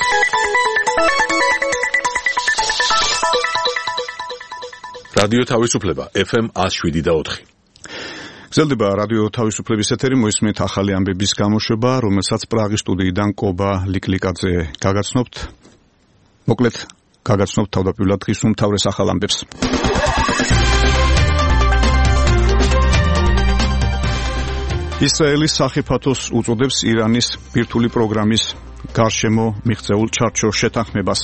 რადიო თავისუფლება FM 107.4. გრძელდება რადიო თავისუფლების ეთერი, მოისმენთ ახალი ამბების გამოშვება, რომელსაც პრაღის სტუდიიდან კობა ლიკლიკაძე გაგაცნობთ. მოკლედ, გაგაცნობთ თავდაპირველად დღის უმთავრეს ახალ ამბებს. ისრაელის სახიფათოს უწოდებს ირანის ბირთვული პროგრამის გარშემო მიღწეულ ჩარჩო შეთანხმებას.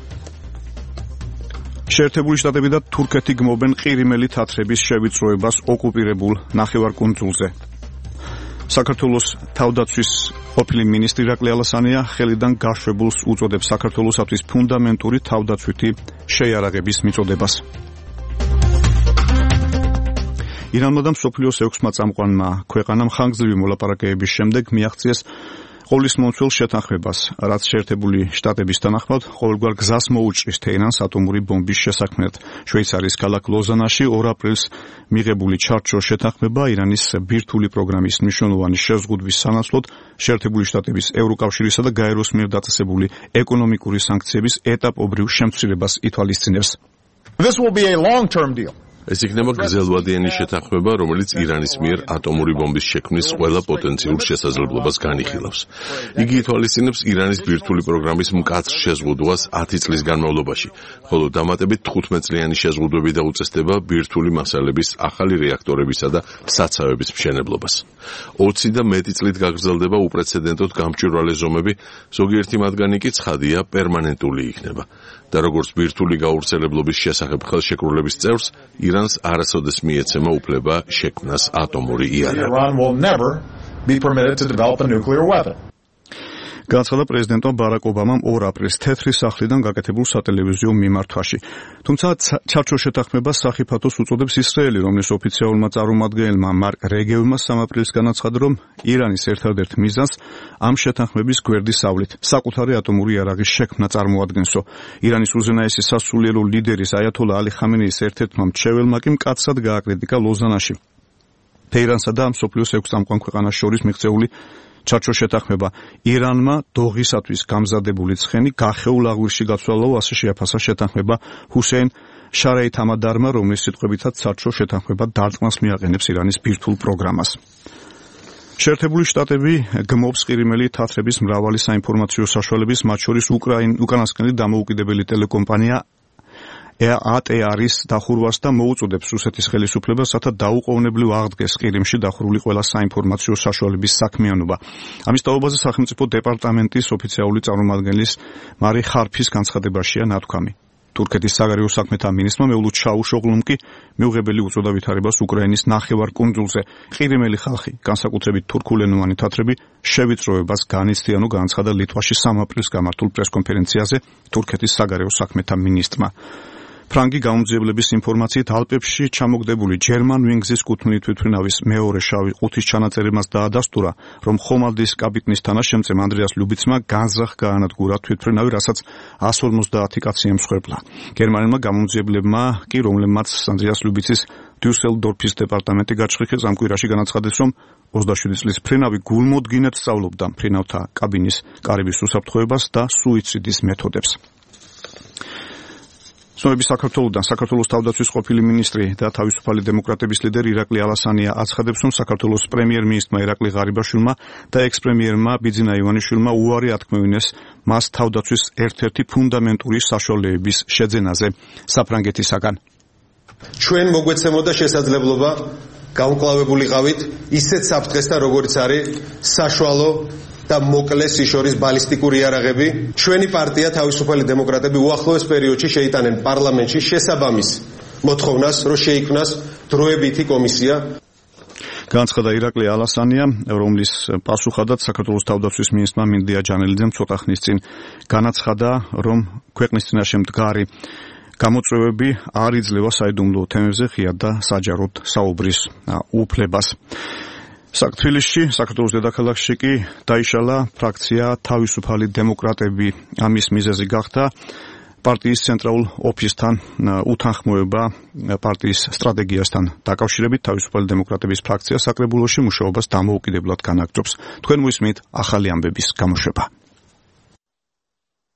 შეერთებული შტატები და თურქეთი გმობენ ყირიმელი თათრების შევიწროებას ოკუპირებულ ნახევარკუნძულზე. საქართველოს თავდაცვის ყოფილი მინისტრი ირაკლი ალასანია ხელიდან გაშვებულს უწოდებს საქართველოსთვის ფუნდამენტური თავდაცვითი შეიარაღების მიწოდებას. ირანმა და მსოფლიოს 6-მა წამყვანმა ქვეყანამ ხანგრძლივი მოლაპარაკებების შემდეგ მიაღწიეს ყოვლისმომცველ შეთანხმებას, რაც შეერთებული შტატების თანახმად ყოველგვარ გზას მოუჭრის თეირანს ატომური ბომბის შესაქმნელად. შვეიცარიის ქალაქ ლოზანაში 2 აპრილს მიღებული ჩარჩო შეთანხმება ირანის ბირთვული პროგრამის მნიშვნელოვანი შეზღუდვის სანაცვლოდ შეერთებული შტატების ევროკავშირისა და გაეროს მიერ დაწესებული ეკონომიკური სანქციების ეტაპობრივ შემცირებას ითვალისწინებს. This will be a long-term deal. ეს იქნება გრძელვადიანი შეთანხმება, რომელიც ირანის მიერ ატომური ბომბის შექმნის ყველა პოტენციურ შესაძლებლობას განიხილავს. იგი ითვალისწინებს ირანის ბირთვული პროგრამის მკაცრ შეზღუდვას 10 წლის განმავლობაში, ხოლო დამატებით 15 წლიანი შეზღუდვები და უწესდება ბირთვული მასალების ახალი რეაქტორებისა და საცავების მშენებლობას. 20 და მეტი წლით გაგრძელდება უპრეცედენტოდ გამჭვირვალე ზომები, ზოგიერთი მათგანი კი ცხადია პერმანენტული იქნება. და როგორც ბირთვული გავრცელებლობის შესახებ ხელშეკრულების წევრს, ირანს არასოდეს მიეცემა უფლება შექმნას ატომური იარაღი. განაცხადა პრეზიდენტმა ბარაკ ობამამ 2 აპრილს თეთრი სახლიდან გაკეთებულ სატელევიზიო მიმართვაში. თუმცა ჩარჩო შეთანხმებას სახიფათოს უწოდებს ისრაელი, რომლის ოფიციალურმა წარმომადგენელმა მარკ რეგევმა 3 აპრილს განაცხადა, რომ ირანის ერთადერთ მიზანს ამ შეთანხმების გვერდისავლით საკუთარი ატომური იარაღის შექმნა წარმოადგენსო. ირანის უზენაესი სასულიერო ლიდერის აიათოლა ალი ხამენეის ერთ-ერთმა მრჩეველმა კი მკაცრად გააკრიტიკა ლოზანაში თეირანსა და მსოფლიოს 6 წამყვან ქვეყანას შორის მიღწეული ჩარჩო შეთანხმება. ირანმა დოღისათვის გამზადებული ცხენი გახეულ აღვირში გაცვალა, ასე შეაფასა შეთანხმება ჰუსეინ შარაით ამადარმა, რომლის სიტყვებითაც ჩარჩო შეთანხმება დარწმას მიაყენებს ირანის ბირთვულ პროგრამას. შეერთებული შტატები გმობს ყირიმელი თათრების მრავალი საინფორმაციო საშუალების, მათ შორის უკანასკნელი დამოუკიდებელი ტელეკომპანია ATR-ის დახურვას და მოუწოდებს რუსეთის ხელისუფლებას, რათა დაუყოვნებლივ აღდგეს ყირიმში დახურული ყველა საინფორმაციო საშუალების საქმიანობა. ამის თაობაზე სახელმწიფო დეპარტამენტის ოფიციალური წარმომადგენლის მარი ხარფის განცხადებაშია ნათქვამი. თურქეთის საგარეო საქმეთა მინისტრმა მევლუდ ჩაუშოღლუმ კი მიუღებელი უწოდა ვითარებას უკრაინის ნახევარკუნძულზე. ყირიმელი ხალხი, განსაკუთრებით თურქულენოვანი თათრები, შევიწროებას განიცდიანო განაცხადა ლიტვაში 3 აპრილს გამართულ პრესკონფერენციაზე თურქეთის საგარეო საქმეთა მინისტრმა. ფრანგი გამომძიებლების ინფორმაციით ალპებში ჩამოგდებული ჯერმან ვინგზის კუთვნილი თვითმფრინავის მეორე შავი ყუთის ჩანაწერებას დაადასტურა, რომ ხომალდის კაპიტნის თანაშემწემ ანდრეას ლუბიცმა განზრახ გაანადგურა თვითმფრინავი, რასაც 150 კაცი ემსხვერპლა. გერმანელმა გამომძიებლებმა კი, რომლებმაც ანდრეას ლუბიცის დიუსელდორფის დეპარტამენტი გაჩხიქეს, ამ კვირაში განაცხადეს, რომ 27 წლის მფრინავი გულმოდგინედ სწავლობდა მფრინავთა კაბინის კარიბის უსაფრთხოებას და სუიციდის მეთოდებს. ცნობები საქართველოდან. საქართველოს თავდაცვის ყოფილი მინისტრი და თავისუფალი დემოკრატების ლიდერი ირაკლი ალასანია აცხადებს, რომ საქართველოს პრემიერ-მინისტრმა ირაკლი ღარიბაშვილმა და ექს-პრემიერმა ბიძინა ივანიშვილმა უარი ათქმევინეს მას თავდაცვის ერთ-ერთი ფუნდამენტური საშუალებების შეძენაზე საფრანგეთისაგან. ჩვენ მოგვეცემოდა შესაძლებლობა გამკლავებულიყავით ისეთ საფრთხესთან, როგორც არის საშუალო და მოკლე სიშორის ბალისტიკური იარაღები. ჩვენი პარტია თავისუფალი დემოკრატები უახლოეს პერიოდში შეიტანენ პარლამენტში შესაბამის მოთხოვნას, რომ შეიქმნას დროებითი კომისია. განაცხადა ირაკლი ალასანია, რომლის პასუხადაც საქართველოს თავდაცვის მინისტრმა მინდია ჯანელიძემ ცოტა ხნის წინ განაცხადა, რომ ქვეყნის წინაშე მდგარი გამოწვევები არ იძლევა საიდუმლო თემებზე ღიად და საჯაროდ საუბრის უფლებას. თბილისში, საქართველოს დედაქალაქში კი დაიშალა ფრაქცია თავისუფალი დემოკრატები. ამის მიზეზი გახდა პარტიის ცენტრალურ ოფისთან უთანხმოება პარტიის სტრატეგიასთან დაკავშირებით. თავისუფალი დემოკრატების ფრაქცია საკრებულოში მუშაობას დამოუკიდებლად განაგრძობს. თქვენ მოისმენთ ახალი ამბების გამოშვება.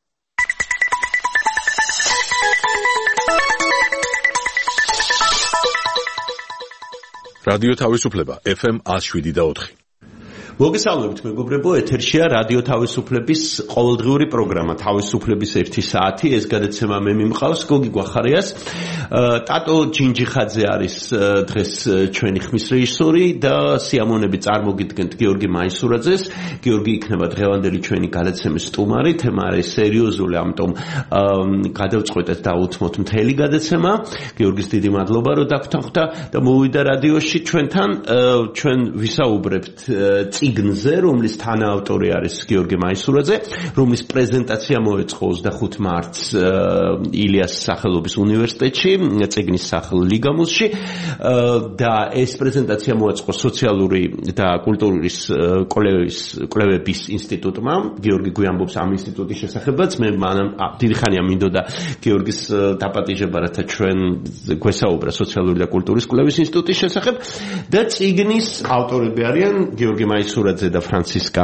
რადიო თავისუფლება FM 107.4. მოგესალმებით მეგობრებო, ეთერშია რადიო თავისუფლების ყოველდღიური პროგრამა თავისუფლების 1 საათი. ეს გადაცემა მე მიმყავს გოგი გვახარიას. ტატო ჯინჯიხაძე არის დღეს ჩვენი ხმის რეჟისორი და სიამონები წარმოგიდგენთ გიორგი მაისურაძეს. გიორგი იქნება დღევანდელი ჩვენი გადაცემის სტუმარი. თემა არის სერიოზული, ამიტომ გადავწყვეტეთ დავუთმოთ მთელი გადაცემა. გიორგის დიდი მადლობა რომ დაგვთანხმდა და მოვიდა რადიოში ჩვენთან. ჩვენ ვისაუბრებთ წიგნზე, რომლის თანაავტორი არის გიორგი მაისურაძე, რომლის პრეზენტაცია მოეწყო 25 მარტს ილიას სახელობის უნივერსიტეტში, წიგნის სახელ ლიგამუსში და ეს პრეზენტაცია მოეწყო სოციალური და კულტურის კვლევების ინსტიტუტმა. გიორგი გვიამბობს ამ ინსტიტუტის შესახებაც. მე დიდი ხანია მინდოდა გიორგის დაპატიჟება, რათა ჩვენ გვესაუბრა სოციალური და კულტურის კვლევის ინსტიტუტის შესახებ და წიგნის ავტორები არიან გიორგი მაისურაძე და ფრანცისკა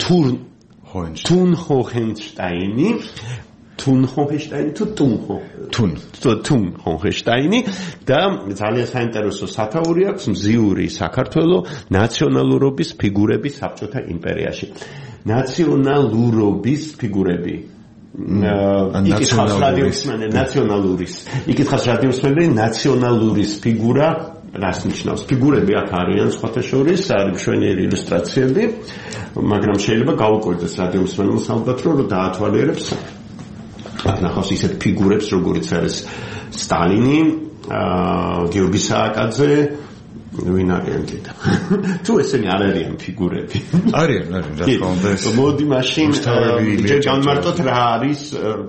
თუნჰოჰენშტაინი. თუნჰოჰენშტაინი თუ თუნჰოჰენშტაინი და ძალიან საინტერესო სათაური აქვს მზიური საქართველოს ნაციონალურობის ფიგურები საბჭოთა იმპერიაში. ნაციონალურობის ფიგურები იკითხავს რადიოსმენელი ნაციონალურის ფიგურა რას ნიშნავს? ფიგურები აქ არიან სხვათა შორის, არის მშვენიერი ილუსტრაციები, მაგრამ შეიძლება გავუკვირდეს რადიომსმენელს ალბათ რომ დაათვალიერებს ნახავს ისეთ ფიგურებს, როგორიც არის სტალინი, გიორგი სააკაძე, ვინ არიან კიდე? თუ ესენი არ არიან ფიგურები. არიან, რა თქმა უნდა. მოდი მაშინ განმარტოთ რა არის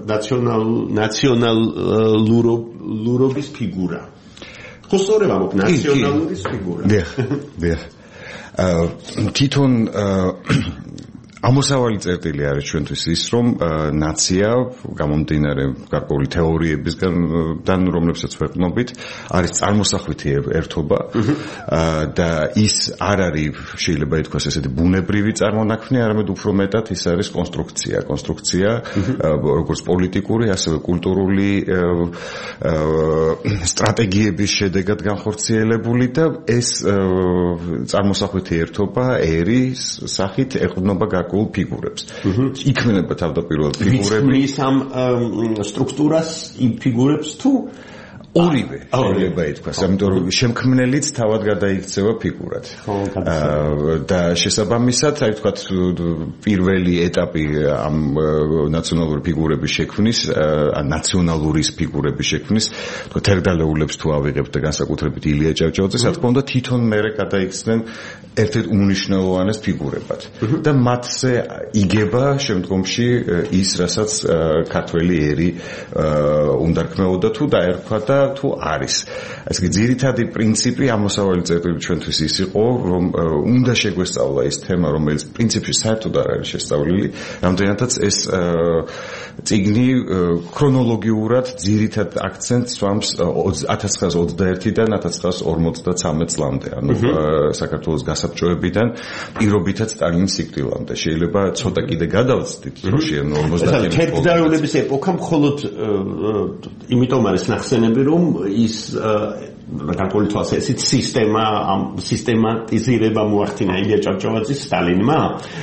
ნაციონალურობის ფიგურა. ხოსორება მოკ ნაციონალურის ფიგურა. დიახ. თვითონ ამოსავალი წერტილი არის ჩვენთვის ის, რომ ნაცია გამომდინარე გარკვეული თეორიებისგან, რომლებსაც ვეყნობით, არის წარმოსახვითი ერთობა და ის არ არის შეიძლება ითქვას ესეთი ბუნებრივი წარმონაქმნი, არამედ უფრო მეტად ის არის კონსტრუქცია, როგორც პოლიტიკური, ასევე კულტურული სტრატეგიების შედეგად განხორციელებული და ეს წარმოსახვითი ერთობა ერის სახით ეყრდნობა ფიგურებს. იქმნება თავდაპირველად ფიგურები. ის ამ სტრუქტურას იმ ფიგურებს თუ ორივე შეიძლება ითქვას, ამიტომ რომ შემქმნელიც თავად გადაიქცევა ფიგურად. და შესაბამისად, აი ვთქვათ, პირველი ეტაპი ამ ნაციონალური ფიგურების შექმნის, ნაციონალურის ფიგურების შექმნის, ვთქვათ, თერგდალეულებს თუ ავიღებთ და განსაკუთრებით ილია ჭავჭავაძეს, რა თქმა უნდა, თვითონ მერე გადაიქცნენ ერთ-ერთ უმნიშვნელოვანეს ფიგურებად. და მათზე იგება შემდგომში ის, რასაც ქართველი ერი უნდა რქმეოდა თუ დაერქვა და თუ არის. ესე იგი ძირითადი პრინციპი ამოსავალი წერტილი ჩვენთვის ის იყო, რომ უნდა შეგვესწავლა ის თემა, რომელიც პრინციპში საერთოდ არ არის შესწავლილი, რამდენადაც ეს წიგნი ქრონოლოგიურად ძირითად აქცენტს სვამს 1921-დან 1953 წლამდე, ანუ საქართველოს გასაბჭოებიდან პირობითად სტალინის სიკვდილამდე. შეიძლება ცოტა კიდე გადავწდით დროში, ანუ 50-იან თერგდალეულების ეპოქა მხოლოდ იმიტომ არის ნახსენები, რომ ის გარკვეული თვალსაზრისით სისტემატიზირება მოახდინა ილია ჭავჭავაძის სტალინმა.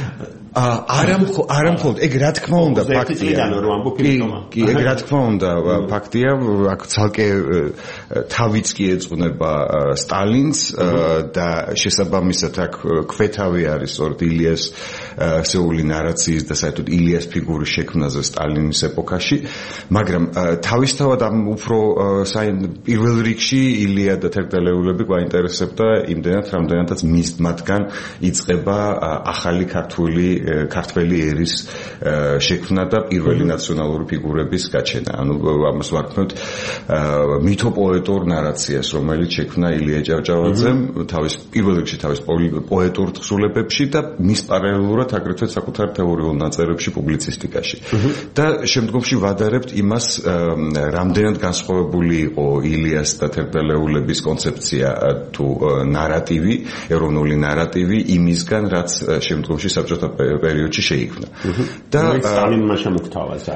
არა მხოლოდ, ეგ რა თქმა უნდა ფაქტია. კი, ეგ რა თქმა უნდა ფაქტია, აქ ცალკე თავიც კი ეძღვნება სტალინს და შესაბამისად აქ ქვეთავი არის სწორედ ილიას ასეული ნარაციის და საერთოდ ილიას ფიგურის შექმნაზე სტალინის ეპოქაში, მაგრამ თავისთავად ამ უფრო პირველ რიგში ილია და თერგდალეულები გვაინტერესებდა იმდენად, რამდენადაც მათგან იწყება ახალი ქართველი ერის შექმნა და პირველი ნაციონალური ფიგურების გაჩენა. ანუ ამას ვარქმევთ მითოპოეტურ ნარაციას, რომელიც შექმნა ილია ჭავჭავაძემ თავის პირველ რიგში თავის პოეტურ თხზულებებში და მის პარალელურად ვართ აგრეთვე საკუთარ თეორიულ ნაწერებში პუბლიცისტიკაში. და შემდგომში ვადარებთ იმას, რამდენად განსხვავებული იყო ილიას და თერგდალეულების კონცეფცია თუ ნარატივი, ეროვნული ნარატივი იმისგან, რაც შემდგომში საბჭოთა პერიოდში შეიქმნა. და სტალინმა შემოგთავაზა.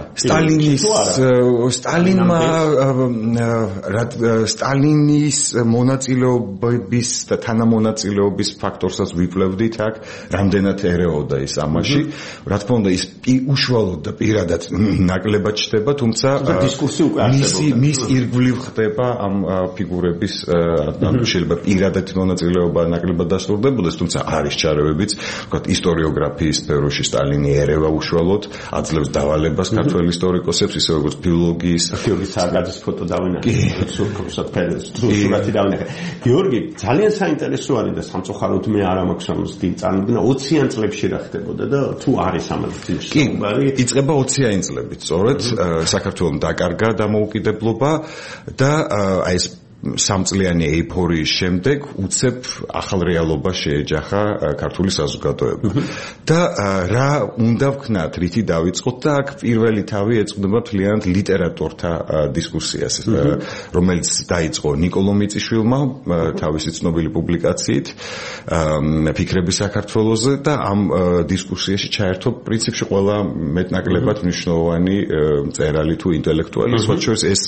სტალინის მონაწილეობის და თანამონაწილეობის ფაქტორსაც ვიპლევდით აქ, რამდენად ერეოდა ის ამაში. რა თქმა უნდა, ის უშუალოდ და პირადად ნაკლებად ჩდება, თუმცა მის ირგვლივ ხდება ამ ფიგურების შეიძლება პირადად მონაწილეობა ნაკლებად დასრულდებოდეს, თუმცა არის ჩარევებიც, ვთქვათ, ისტორიოგრაფიის სფეროში სტალინი ერევა უშუალოდ, აძლევს დავალებას ქართველ ისტორიკოსებს, ისე როგორც ფილოლოგიის სარგაძის ფოტო დავინახე, სურკობსად ფერს, სურათი დავინახე. გიორგი, ძალიან საინტერესოა და სამწუხაროდ მე არ მაქვს ამას წარდგენა 20-იან წლებში რა ხდებოდა და თუ არის ამაში საუბარი. იწყება 20-იან წლებით, სწორედ, საქართველოს დაკარგა დამოუკიდებლობა და აი ეს სამწლიანი ეიფორიის შემდეგ უცებ ახალ რეალობას შეეჯახა ქართული საზოგადოება. და რა უნდა ვქნათ, რითი დავიწყოთ და აქ პირველი თავი ეწყდება მთლიანად ლიტერატორთა დისკუსიას, რომელიც დაიწყო ნიკოლო მიწიშვილმა თავისი ცნობილი პუბლიკაციით ფიქრები საქართველოზე და ამ დისკუსიაში ჩაერთო პრინციპში ყველა მეტნაკლებად მნიშვნელოვანი მწერალი თუ ინტელექტუალი, სხვა შორის ეს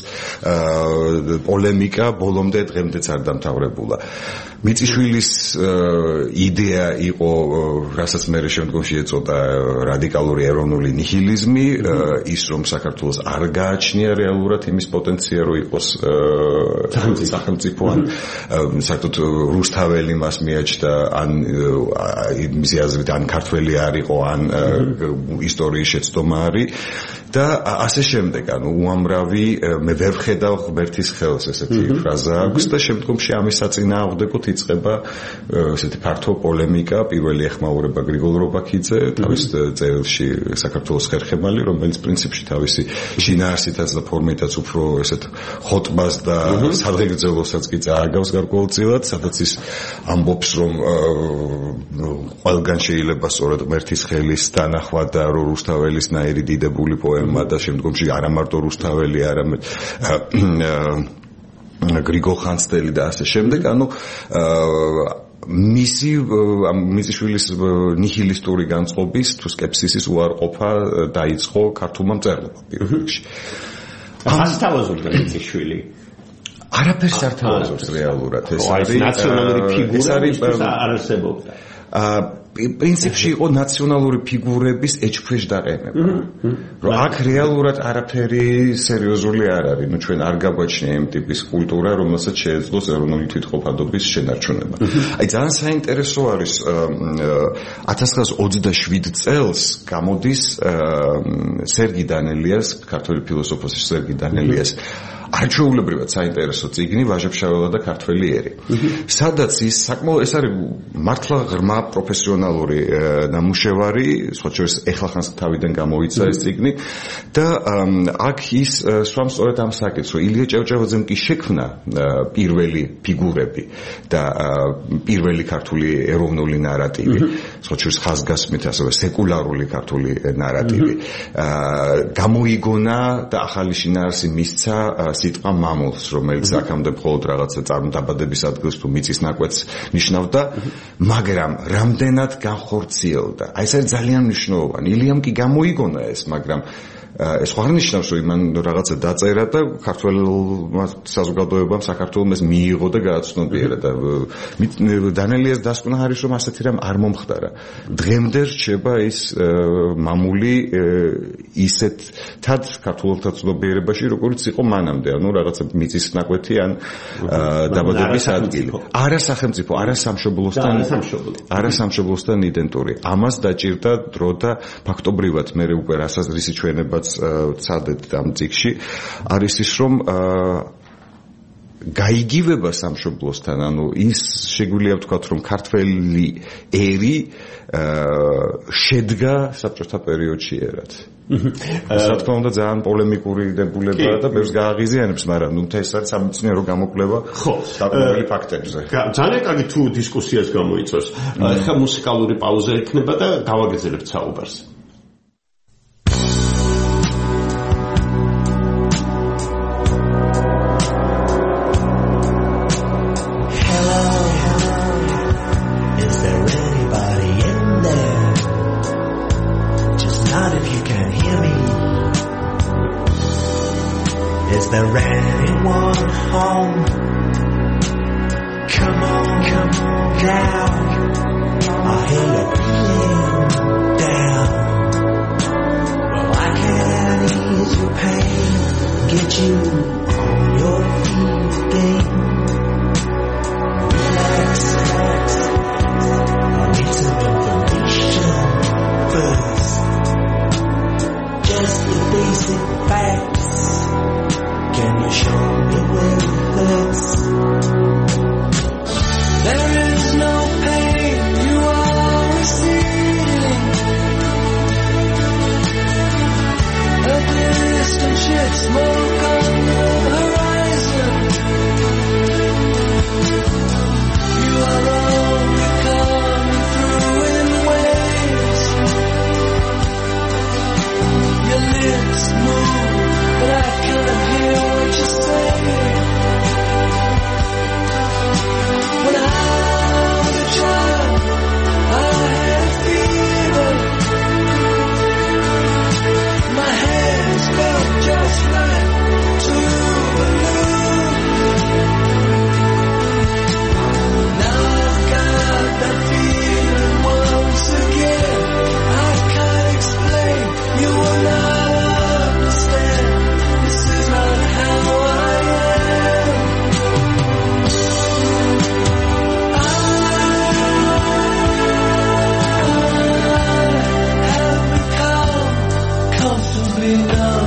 პოლემიკა ბოლომდე დღემდეც არ დამთავრებულა. მიწიშვილის იდეა იყო, რასაც მე შემდგომში ეწოდა რადიკალური ეროვნული ნიჰილიზმი, ის რომ საქართველოს არ გააჩნია რეალურად იმის პოტენცია, რომ იყოს სახელმწიფო, ან საერთოდ რუსთაველი მას მიაჩნდა, ან მისი აზრით ან ქართველი არ იყო, ან ისტორიის შეცდომა არის და ასე შემდეგ, ანუ უამრავი მე ვერ ვხედავ ღმერთის ხელს, ესეთი ფრაზა აქვს და შემდგომში ამის საწინააღმდეგოდ იწყება ესეთი ფართო პოლემიკა, პირველი ეხმაურება გრიგოლ რობაქიძე თავის წერილში საქართველოს ხერხემალი, რომელიც პრინციპში თავისი შინაარსითაც და ფორმითაც უფრო ესეთ ხოტბას და სადღეგრძელოსაც კი წააგავს გარკვეულწილად, სადაც ის ამბობს, რომ ყველგან შეიძლება სწორედ ღმერთის ხელის დანახვა და რომ რუსთაველის ნაირი დიდებული პოემა და შემდგომში არა მარტო რუსთაველი, არამედ გრიგოლ ხანძთელი და ასე შემდეგ, ანუ მიწიშვილის ნიჰილისტური განწყობის თუ სკეპსისის უარყოფა დაიწყო ქართულმა მწერლობამ პირველ რიგში. ახაც თავაზობდა მიწიშვილი. არაფერს არ თავაზობს რეალურად, ეს არის ნაციონალური ფიგურა, ის არ არსებობდა. პრინციპში იყო ნაციონალური ფიგურების ეჭქვეშ დაყენება. რომ აქ რეალურად არაფერი სერიოზული არ არის. ნუ ჩვენ არ გაგვაჩნია იმ ტიპის კულტურა, რომელსაც შეეძლოს ეროვნული თვითყოფადობის შენარჩუნება. აი ძალიან საინტერესო არის 1927 წელს გამოდის სერგი დანელიას, ქართველი ფილოსოფოსის სერგი დანელიას არჩეულებრივად საინტერესო წიგნი ვაჟა-ფშაველა და ქართველი ერი. სადაც ის საკმაოდ ეს არის მართლა ღრმა პროფესიონალური ნამუშევარი, სხვა შორის ეხლახანს თავიდან გამოიცა ეს წიგნი და აქ ის სვამს სწორედ ამ საკითხს, რომ ილია ჭავჭავაძემ კი შექმნა პირველი ფიგურები და პირველი ქართული ეროვნული ნარატივი, სხვა შორის ხაზგასმით ასევე სეკულარული ქართული ნარატივი. გამოიგონა და ახალი შინაარსი მისცა სიტყვა მამულს, რომელიც აქამდე მხოლოდ რაღაცა წარმოდაბადების ადგილს თუ მიწის ნაკვეთს ნიშნავდა, მაგრამ რამდენად განხორციელდა. აი ეს არის ძალიან მნიშვნელოვანი. ილიამ კი გამოიგონა ეს, მაგრამ ეს ხო არ ნიშნავს, რომ იმან რაღაცა დაწერა და ქართველმა საზოგადოებამ საქართველოს მიიღო და გააცნობიერა და დანელიას დასკვნა არის, რომ ასეთი რამ არ მომხდარა. დღემდე რჩება ის მამული ისეთად ქართველთა ცნობიერებაში, როგორც იყო მანამდე, ანუ რაღაცა მიწის ნაკვეთი ან დაბადების ადგილი. არა სახელმწიფო, არა სამშობლოსთან იდენტური. ამას დაჭირდა დრო და ფაქტობრივად მე უკვე რასაზრისი ჩვენება ცადეთ ამ წიგში არის ის, რომ გაიგივება სამშობლოსთან, ანუ ის შეგვიძლია ვთქვათ, რომ ქართველი ერი შედგა საბჭოთა პერიოდში ერად. რა თქმა უნდა ძალიან პოლემიკური დებულებაა და ბევრს გააღიზიანებს, მაგრამ ნუ ეს არის სამეცნიერო გამოკვლევა დაკვირვებული ფაქტებზე. ძალიან კარგი თუ დისკუსიას გამოიწვევს. ახლა მუსიკალური პაუზა იქნება და გავაგრძელებთ საუბარს. Is there anyone home? Come on down. I hear you feeling down. Well, I can ease your pain, get you on your feet again. Relax. I need some information first. Just the basic facts. Can you show me where it hurts? There is no pain you are receiving. A distant ship smoke on the horizon. You are only coming through in waves. Your lips move, but I can't hear what you say. When I was a child, I had fever. My hands felt just like two balloons. Now I've got that feeling once again. I can't explain, you will not understand. This is not how I am. I have become comfortably numb.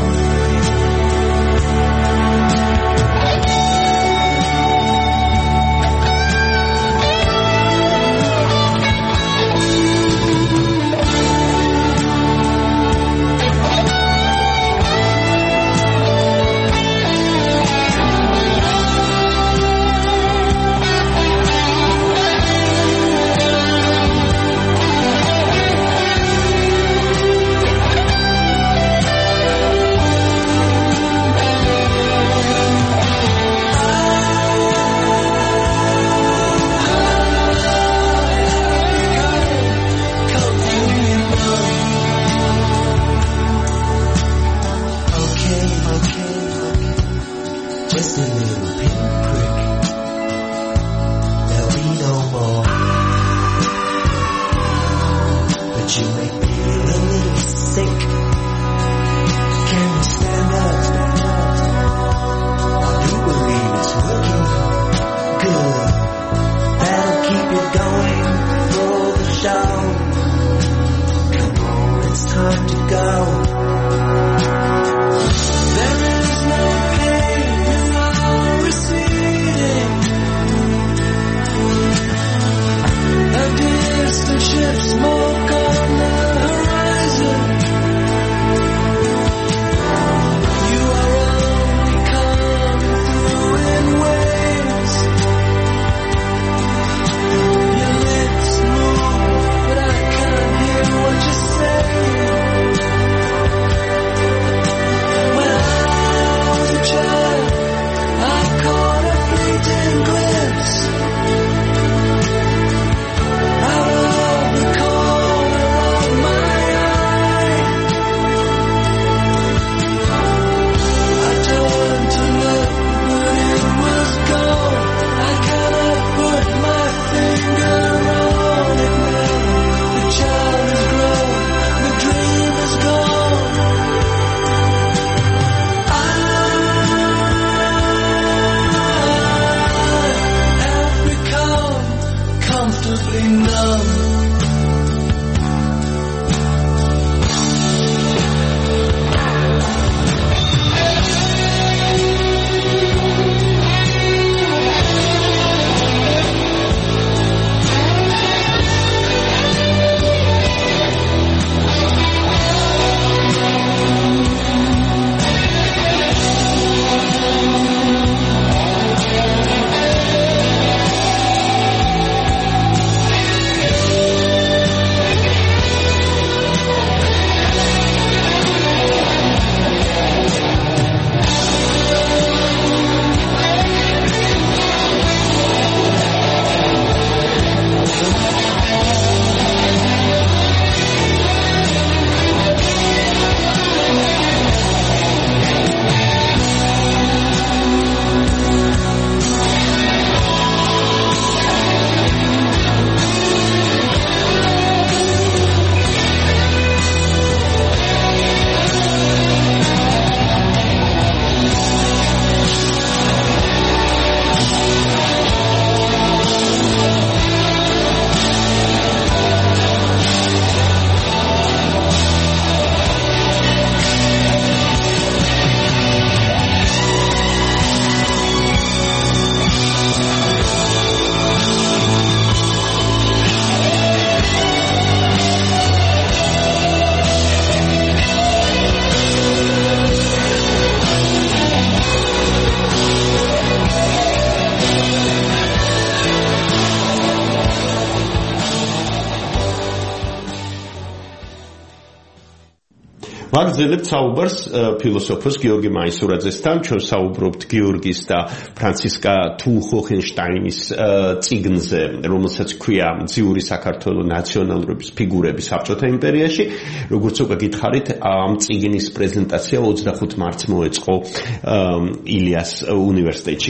ვაგრძელებთ საუბარს ფილოსოფოს გიორგი მაისურაძესთან, ჩვენ საუბრობთ გიორგის და ფრანცისკა თუ-ჰოჰენშტაინის წიგნზე, რომელსაც ქვია ძიური საქართველოს ნაციონალურობის ფიგურები საბჭოთა იმპერიაში. როგორც უკვე გითხარით, ამ წიგნის პრეზენტაცია 25 მარტს მოეწყო ილიას უნივერსიტეტში.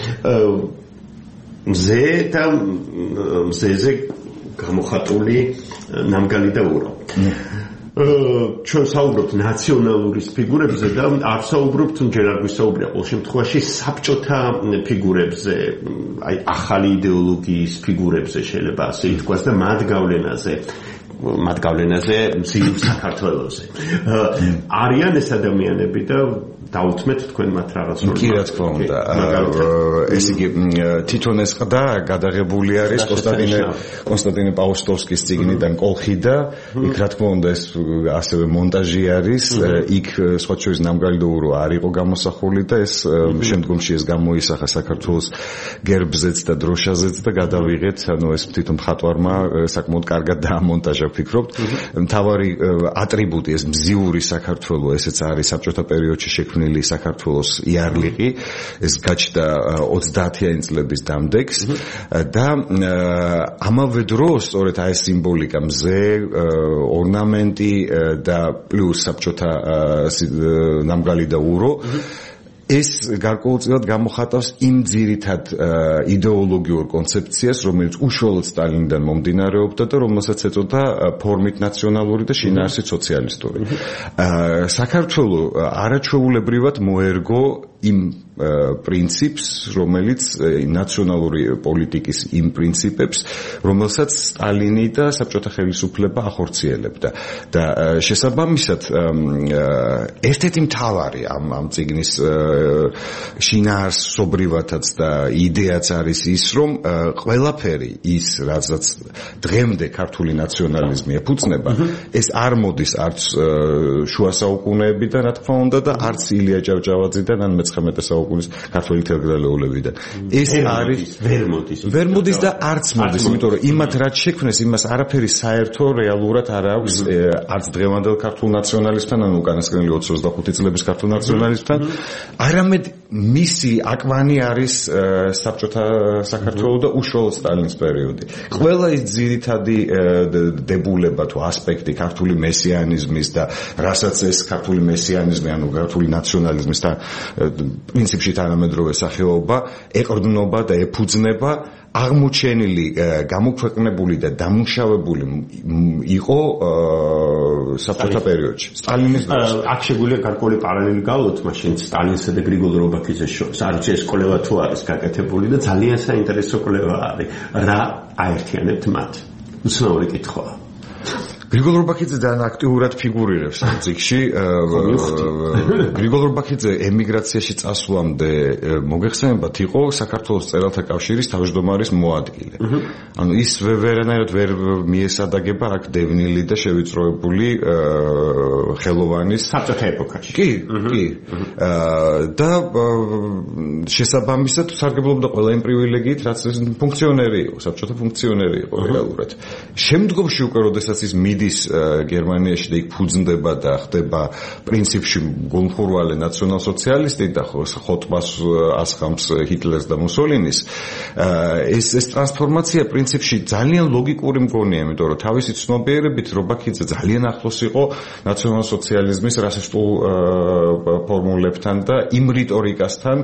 მზეზე გამოხატული ნამგალი და ურო. ჩვენ საუბრობთ ნაციონალურის ფიგურებზე და არ საუბრობთ, ჯერ არ გვისაუბრია ყოველ შემთხვევაში საბჭოთა ფიგურებზე, აი ახალი იდეოლოგიის ფიგურებზე შეიძლება ასე ითქვას და მათ გავლენაზე მზიურ საქართველოზე. არიან ეს ადამიანები და დაუთმეთ თქვენ მათ რაღაც როლი. კი, რა თქმა უნდა. ეს იგი თვითონ ეს ყდა გადაღებული არის კონსტანტინე პაუსტოვსკის წიგნიდან კოლხიდა. იქ რა თქმა უნდა ეს ასევე მონტაჟი არის. იქ სხვა შორის ნამგალი და ურო არ იყო გამოსახული და ეს შემდგომში ეს გამოისახა საქართველოს გერბზეც და დროშაზეც და გადავიღეთ. ანუ ეს თვითონ მხატვარმა საკმაოდ კარგად დაამონტაჟა ვფიქრობთ. მთავარი ატრიბუტი ეს მზიური საქართველო, ესეც არის საბჭოთა პერიოდში შექმნილი საქართველოს იარლიყი, ეს გაჩნდა 30-იანი წლების დამდეგს და ამავე დროს სწორედ აი ეს სიმბოლიკა, მზე, ორნამენტი და პლუს საბჭოთა ნამგალი და ურო ეს გარკვეულწილად გამოხატავს იმ ძირითად იდეოლოგიურ კონცეფციას, რომელიც უშუალოდ სტალინიდან მომდინარეობდა და რომელსაც ეწოდა ფორმით ნაციონალური და შინაარსით სოციალისტური. საქართველო არაჩვეულებრივად მოერგო იმ პრინციპს, რომელიც ნაციონალური პოლიტიკის იმ პრინციპებს, რომელსაც სტალინი და საბჭოთა ხელისუფლება ახორციელებდა. და შესაბამისად ერთ-ერთი მთავარი ამ წიგნის შინაარსობრივადაც და იდეაც არის ის, რომ ყველაფერი ის, რასაც დღემდე ქართული ნაციონალიზმი ეფუძნება, ეს არ მოდის არც შუა საუკუნეებიდან, რა თქმა უნდა, და არც ილია ჭავჭავაძიდან ან მე-19 საუკუნის ქართველი თეატრალეულებიდან. ეს არის ვერ მოდის და არც მოდის, იმიტომ რომ იმათ რაც შექმნეს, იმას არაფერი საერთო რეალურად არ აქვს არც დღევანდელ ქართულ ნაციონალისტთან, ანუ უკანასკნელი 20-25 წლების ქართულ ნაციონალისტთან, არამედ მისი აკვანი არის საბჭოთა საქართველო და უშუალოდ სტალინის პერიოდი. ყველა ის ძირითადი დებულება თუ ასპექტი ქართული მესიანიზმის და რასაც ეს ქართული მესიანიზმი, ანუ ქართული ნაციონალიზმის პრინციპში თანამედროვე სახეობა ეყრდნობა და ეფუძნება აღმოჩენილი, გამოქვეყნებული და დამუშავებული იყო საბჭოთა პერიოდში. სტალინის დროს. აქ შეგვიძლია გარკვეული პარალელი გავუოთ მაშინ სტალინსა და გრიგოლ რობაქიძეს შორის. არ ვიცი ეს კვლევა თუ არის გაკეთებული და ძალიან საინტერესო კვლევა არის. რა აერთიანებთ მათ? უცნაური კითხვაა. გრიგოლ რობაქიძე ძალიან აქტიურად ფიგურირებს ამ წიგნში. გრიგოლ რობაქიძე ემიგრაციაში წასვლამდე მოგეხსენებათ იყო საქართველოს მწერალთა კავშირის თავმჯდომარის მოადგილე. ანუ ის ვერანაირად ვერ მიესადაგება აქ დევნილი და შევიწროებული ხელოვანის საბჭოთა ეპოქაში. კი. და შესაბამისად სარგებლობდა ყველა იმ პრივილეგიით, რაც ფუნქციონერი იყო, საბჭოთა ფუნქციონერი იყო რეალურად. შემდგომში უკვე როდესაც ის გერმანიაში და იქ ფუძნდება და ხდება პრინციპში გულმხურვალე ნაციონალ-სოციალისტი და ხოტბას ასხამს ჰიტლერს და მუსოლინის, ეს ტრანსფორმაცია პრინციპში ძალიან ლოგიკური მგონია, იმიტომ რომ თავისი ცნობიერებით რობაქიძე ძალიან ახლოს იყო ნაციონალ-სოციალიზმის რასისტულ ფორმულებთან და იმ რიტორიკასთან,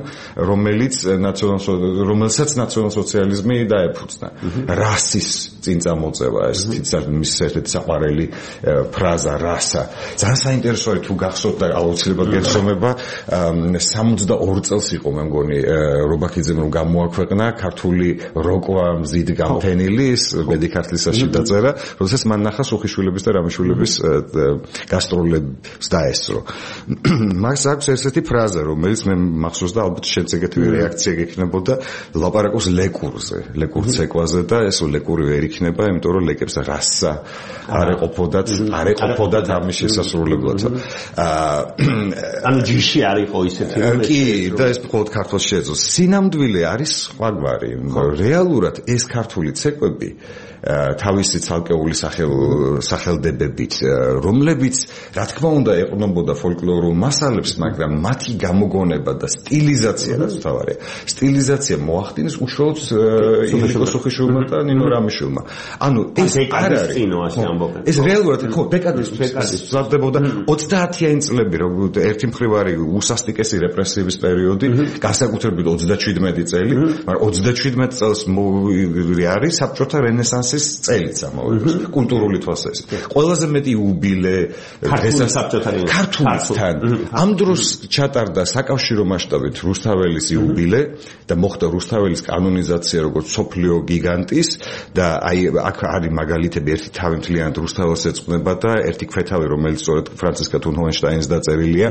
რომელსაც ნაციონალ-სოციალიზმი დაეფუძნა. რასის წინ წამოწევა ეს მის ერთ-ერთი საყვარელი ფრაზა რასა. ძალიან საინტერესოა თუ გახსოვთ და აუცილებლად გესწრება 62 წელს იყო მე მგონი რობაქიძემ რომ გამოაქვეყნა ქართული როკვა მზით გამთენილი ის ბედიქართლისაში დაწერა, როდესაც მან ნახა სუხიშვილების და რამიშვილების გასტროლებს დაესწრო. მას აქვს ესეთი ფრაზა, რომელიც მე მახსოვს და ალბათ შენც ეგეთი რეაქცია გექნებოდა ლაპარაკობს ლეკურზე, ლეკურ ცეკვაზე და ეს ლეკური ვერ იქნება, იმიტომ რომ ლეკებს რასა არ ეყოფოდათ ამის შესასრულებლად. ანუ ჯიში არ იყო ისეთი. კი, და ეს მხოლოდ ქართულში შეეძლო. სინამდვილე არის სხვაგვარი. რეალურად ეს ქართული ცეკვები თავისი ცალკეული სახელდებებით, რომლებიც რა თქმა უნდა ეყრდნობოდა ფოლკლორულ მასალებს, მაგრამ მათი გამოგონება და სტილიზაცია რაც თავარია. სტილიზაცია მოახდინეს უშუალოდ ილიკო სუხიშვილმა და ნინო რამიშვილმა. ანუ ეს არ არის წინო ასე ამბობენ. ეს რეალურად ხო დეკადის ვსწრდებოდა 30-იანი წლები, როგორც ერთი მხრივ არის უსასტიკესი რეპრესიების პერიოდი, განსაკუთრებით 37 წელი, მაგრამ 37 წელს არის საბჭოთა რენესანსის წელიც ამავე კულტურული თვალსაზრისით. ყველაზე მეტი უბილე ქართულისთან ამ დროს ჩატარდა საკავშირო მასშტაბით რუსთაველის იუბილე და მოხდა რუსთაველის კანონიზაცია როგორც სოფლიო გიგანტის და აი აქ არის მაგალითები ერთი თავი მთლიანად რუსთაველს ეძღვნება და ერთი ქვეთავი რომელიც სწორედ ფრანცისკა თუნ ჰოენშტაინის დაწერილია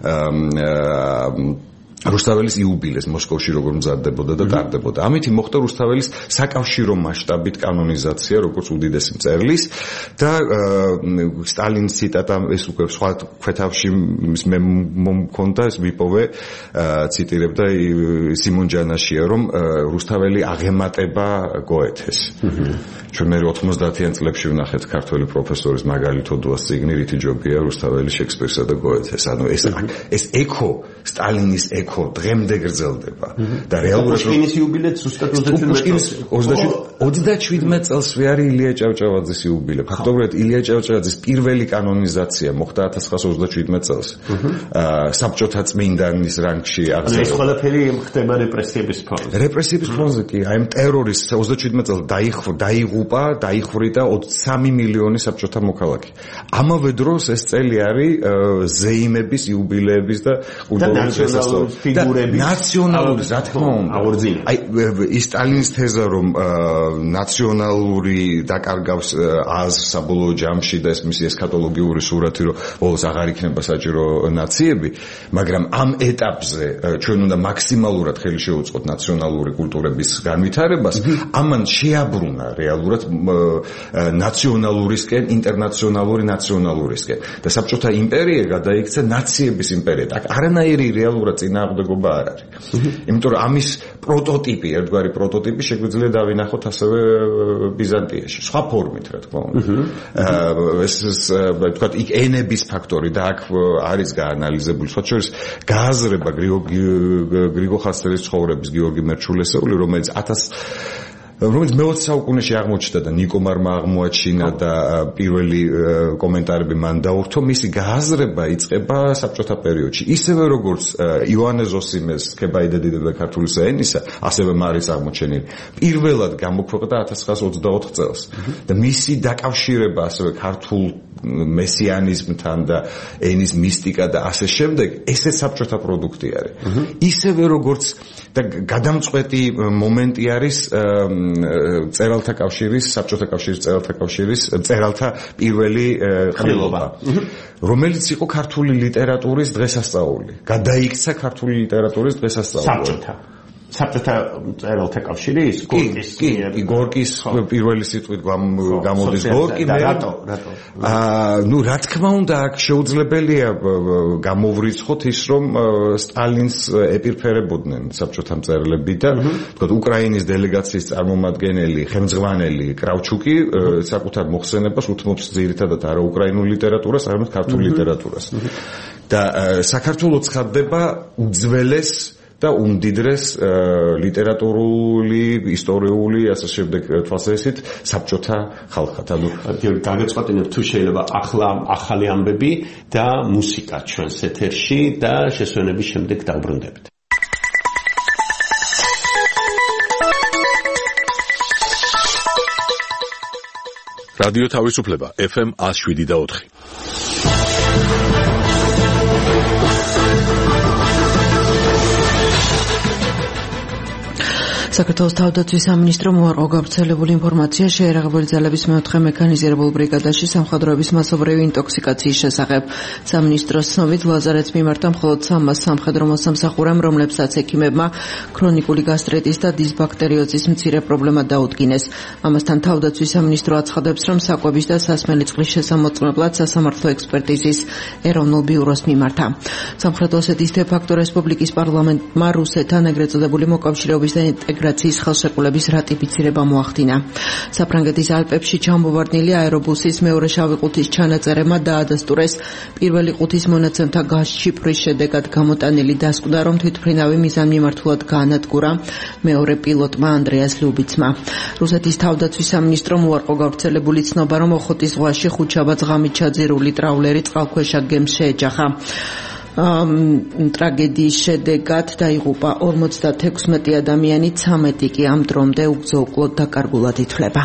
რუსთაველის იუბილეს მოსკოვში როგორ მზადდებოდა და ტარდებოდა. ამით მოხდა რუსთაველის საკავშირო მასშტაბით კანონიზაცია როგორც უდიდესი მწერლის და სტალინის ციტატა ეს უკვე სხვა ქვეთავში მე მომქონდა ეს ვიპოვე ციტირებდა სიმონ ჯანაშია რომ რუსთაველი აღემატება გოეთეს. ჩვენ მე 90-იან წლებში ვნახეთ ქართველი პროფესორის მაგალითო დუას წიგნი რითი ჯობია რუსთაველი შექსპირსა და გოეთეს. ანუ ეს ექო სტალინის ექო დღემდე გრძელდება და რეალურად პუშკინის იუბილეც ზუსტად 37 წელს არის ილია ჭავჭავაძის იუბილე. ფაქტობრივად ილია ჭავჭავაძის პირველი კანონიზაცია მოხდა 1937 წელს. საბჭოთა წმინდანის რანგში აღზევდა. ეს ყველაფერი ხდება რეპრესიების ფონზე. რეპრესიების ფონზე კი, აი ამ ტერორის 37 წელს დაიხვრიტა 23 მილიონი საბჭოთა მოქალაქე. ამავე დროს ეს წელი არის ზეიმების იუბილეების და კულტურული შესასწავლების ფიგურები ნაციონალური რა თქმა უნდა აღორძინა. აი ის სტალინის თეზა რომ ნაციონალური დაკარგავს აზრს საბოლოო ჯამში და ეს მისი ესქატოლოგიური სურათი რომ ბოლოს აღარ იქნება საჭირო ნაციები, მაგრამ ამ ეტაპზე ჩვენ უნდა მაქსიმალურად ხელი შევუწყოთ ნაციონალური კულტურების განვითარებას, ამან შეაბრუნა რეალურად ნაციონალურისკენ ინტერნაციონალურისკენ და საბჭოთა იმპერია გადაიქცა ნაციების იმპერიად. აქ არანაირი რეალურად წინააღმდეგობა არ არის. იმიტომ რომ ამის პროტოტიპი, ერთგვარი პროტოტიპი შეგვიძლია დავინახოთ ასევე ბიზანტიაში, სხვა ფორმით რა თქმა უნდა. ეს თქვა იქ ენების ფაქტორი და აქ არის გაანალიზებული, სხვა შორის გააზრება გრიგო ხანძთელის ცხოვრების გიორგი მერჩულესეული, რომელიც მე-20 საუკუნეში აღმოჩნდა და ნიკომარმა აღმოაჩინა და პირველი კომენტარები მან დაურთო, მისი გააზრება იწყება საბჭოთა პერიოდში. ისევე როგორც იოანე ზოსიმეს ქებაიდედიდა ქართული ენისა, ასევე მარიც აღმოჩენილი. პირველად გამოქვეყნდა 1924 წელს და მისი დაკავშირება ასევე ქართულ მესიანიზმთან და ენის მისტიკა და ასე შემდეგ, ესეც საბჭოთა პროდუქტი არის. ისევე როგორც და გადამწყვეტი მომენტი არის წერალთა კავშირის, საბჭოთა კავშირის წერალთა კავშირის წერალთა პირველი ყრილობა, რომელიც იყო ქართული ლიტერატურის დღესასწაული. გადაიქცა ქართული ლიტერატურის დღესასწაული. საბჭოთა წერალთა კავშირის გორკის პირველი სიტყვით გამოდის გორკი და რატო? ნუ რა თქმა უნდა აქ შეუძლებელია გამოვრიცხოთ ის რომ სტალინს ეპირფერებოდნენ საბჭოთა მწერლები და თქვა უკრაინის დელეგაციის წარმომადგენელი ხელმძღვანელი კრავჩუკი საკუთარ მოხსენებას უთმობს ძირითადად არა უკრაინულ ლიტერატურას, არამედ ქართულ ლიტერატურას. და საქართველოს ცხადდება უძველეს და უმდიდრეს ლიტერატურული, ისტორიული, ასე შემდეგ თვალსაზრისით საბჭოთა ხალხად. ანუ გაგეწყვეტინებ თუ შეიძლება ახალი ამბები და მუსიკა ჩვენს ეთერში და შესვენების შემდეგ დავბრუნდებით. რადიო თავისუფლება FM 107.4. საქართველოს თავდაცვის სამინისტრო მოარყო გავრცელებული ინფორმაცია შეერაღებული ძალების მეოთხე მექანიზირებულ ბრიგადაში სამხედროების მასობრივი ინტოქსიკაციის შესახებ. სამინისტროს ცნობით ლაზარეთს მიმართა მხოლოდ 300 სამხედრო მოსამსახურემ, რომლებსაც ექიმებმა ქრონიკული გასტრიტის და დისბაქტერიოზის მცირე პრობლემა დაუდგინეს. ამასთან თავდაცვის სამინისტრო აცხადებს, რომ საკვების და სასმელი წყლის შესამოწმებლად სასამართლო ექსპერტიზის ეროვნულ ბიუროს მიმართა. სამხრეთ ოსეთის დე-ფაქტო რესპუბლიკის პარლამენტმა რუსეთთან ეგრეთ წოდებული მოკავშირეობის და ინტეგრაციის ხელშეკრულების რატიფიცირება მოახდინა. საფრანგეთის ალპებში ჩამოვარდნილი აერობუსის მეორე შავი ყუთის ჩანაწერებმა დაადასტურეს პირველი ყუთის მონაცემთა გაშიფვრის შედეგად გამოტანილი დასკვნა, რომ თვითმფრინავი მიზანმიმართულად გაანადგურა მეორე პილოტმა ანდრეას ლუბიცმა. რუსეთის თავდაცვის სამინისტრომ უარყო გავრცელებული ცნობა, რომ ოხოტის ზღვაში ხუთშაბათს ღამით ჩაძირული ტრაულერი წყალქვეშა გემს შეეჯახა. ტრაგედიის შედეგად დაიღუპა 56 ადამიანი, 13 კი ამ დრომდე უგზო-უკლოდ დაკარგულად ითვლება.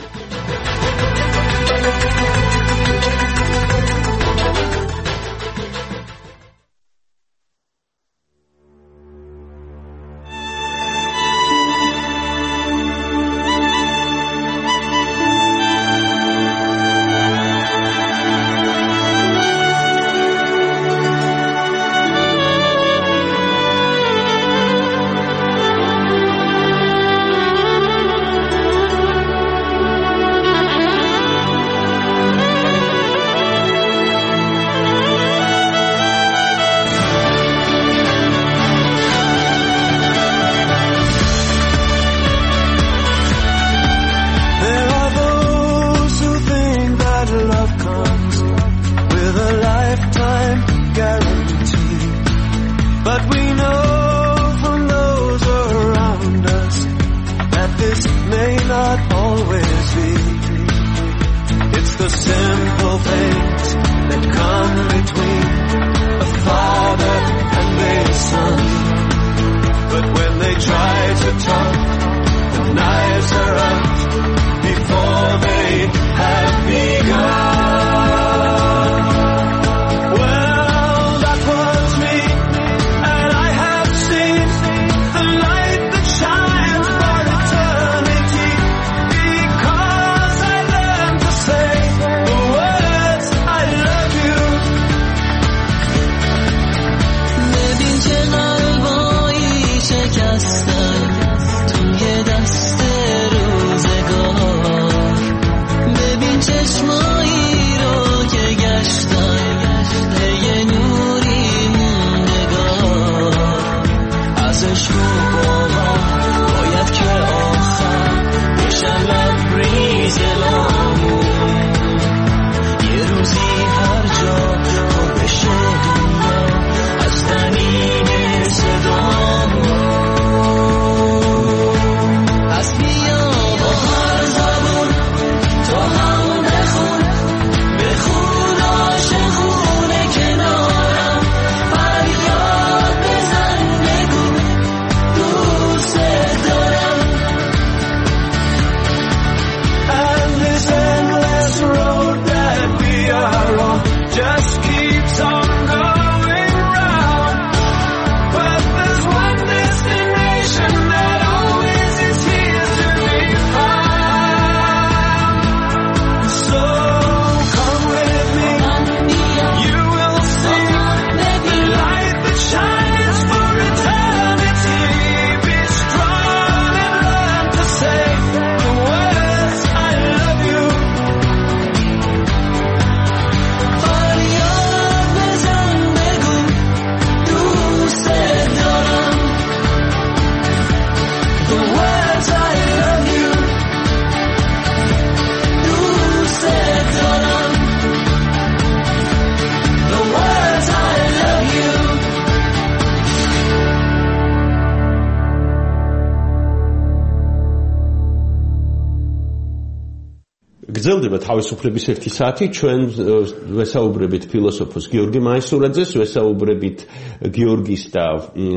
გრძელდება თავისუფლების ერთი საათი. ჩვენ ვესაუბრებით ფილოსოფოს გიორგი მაისურაძეს, ვესაუბრებით გიორგის და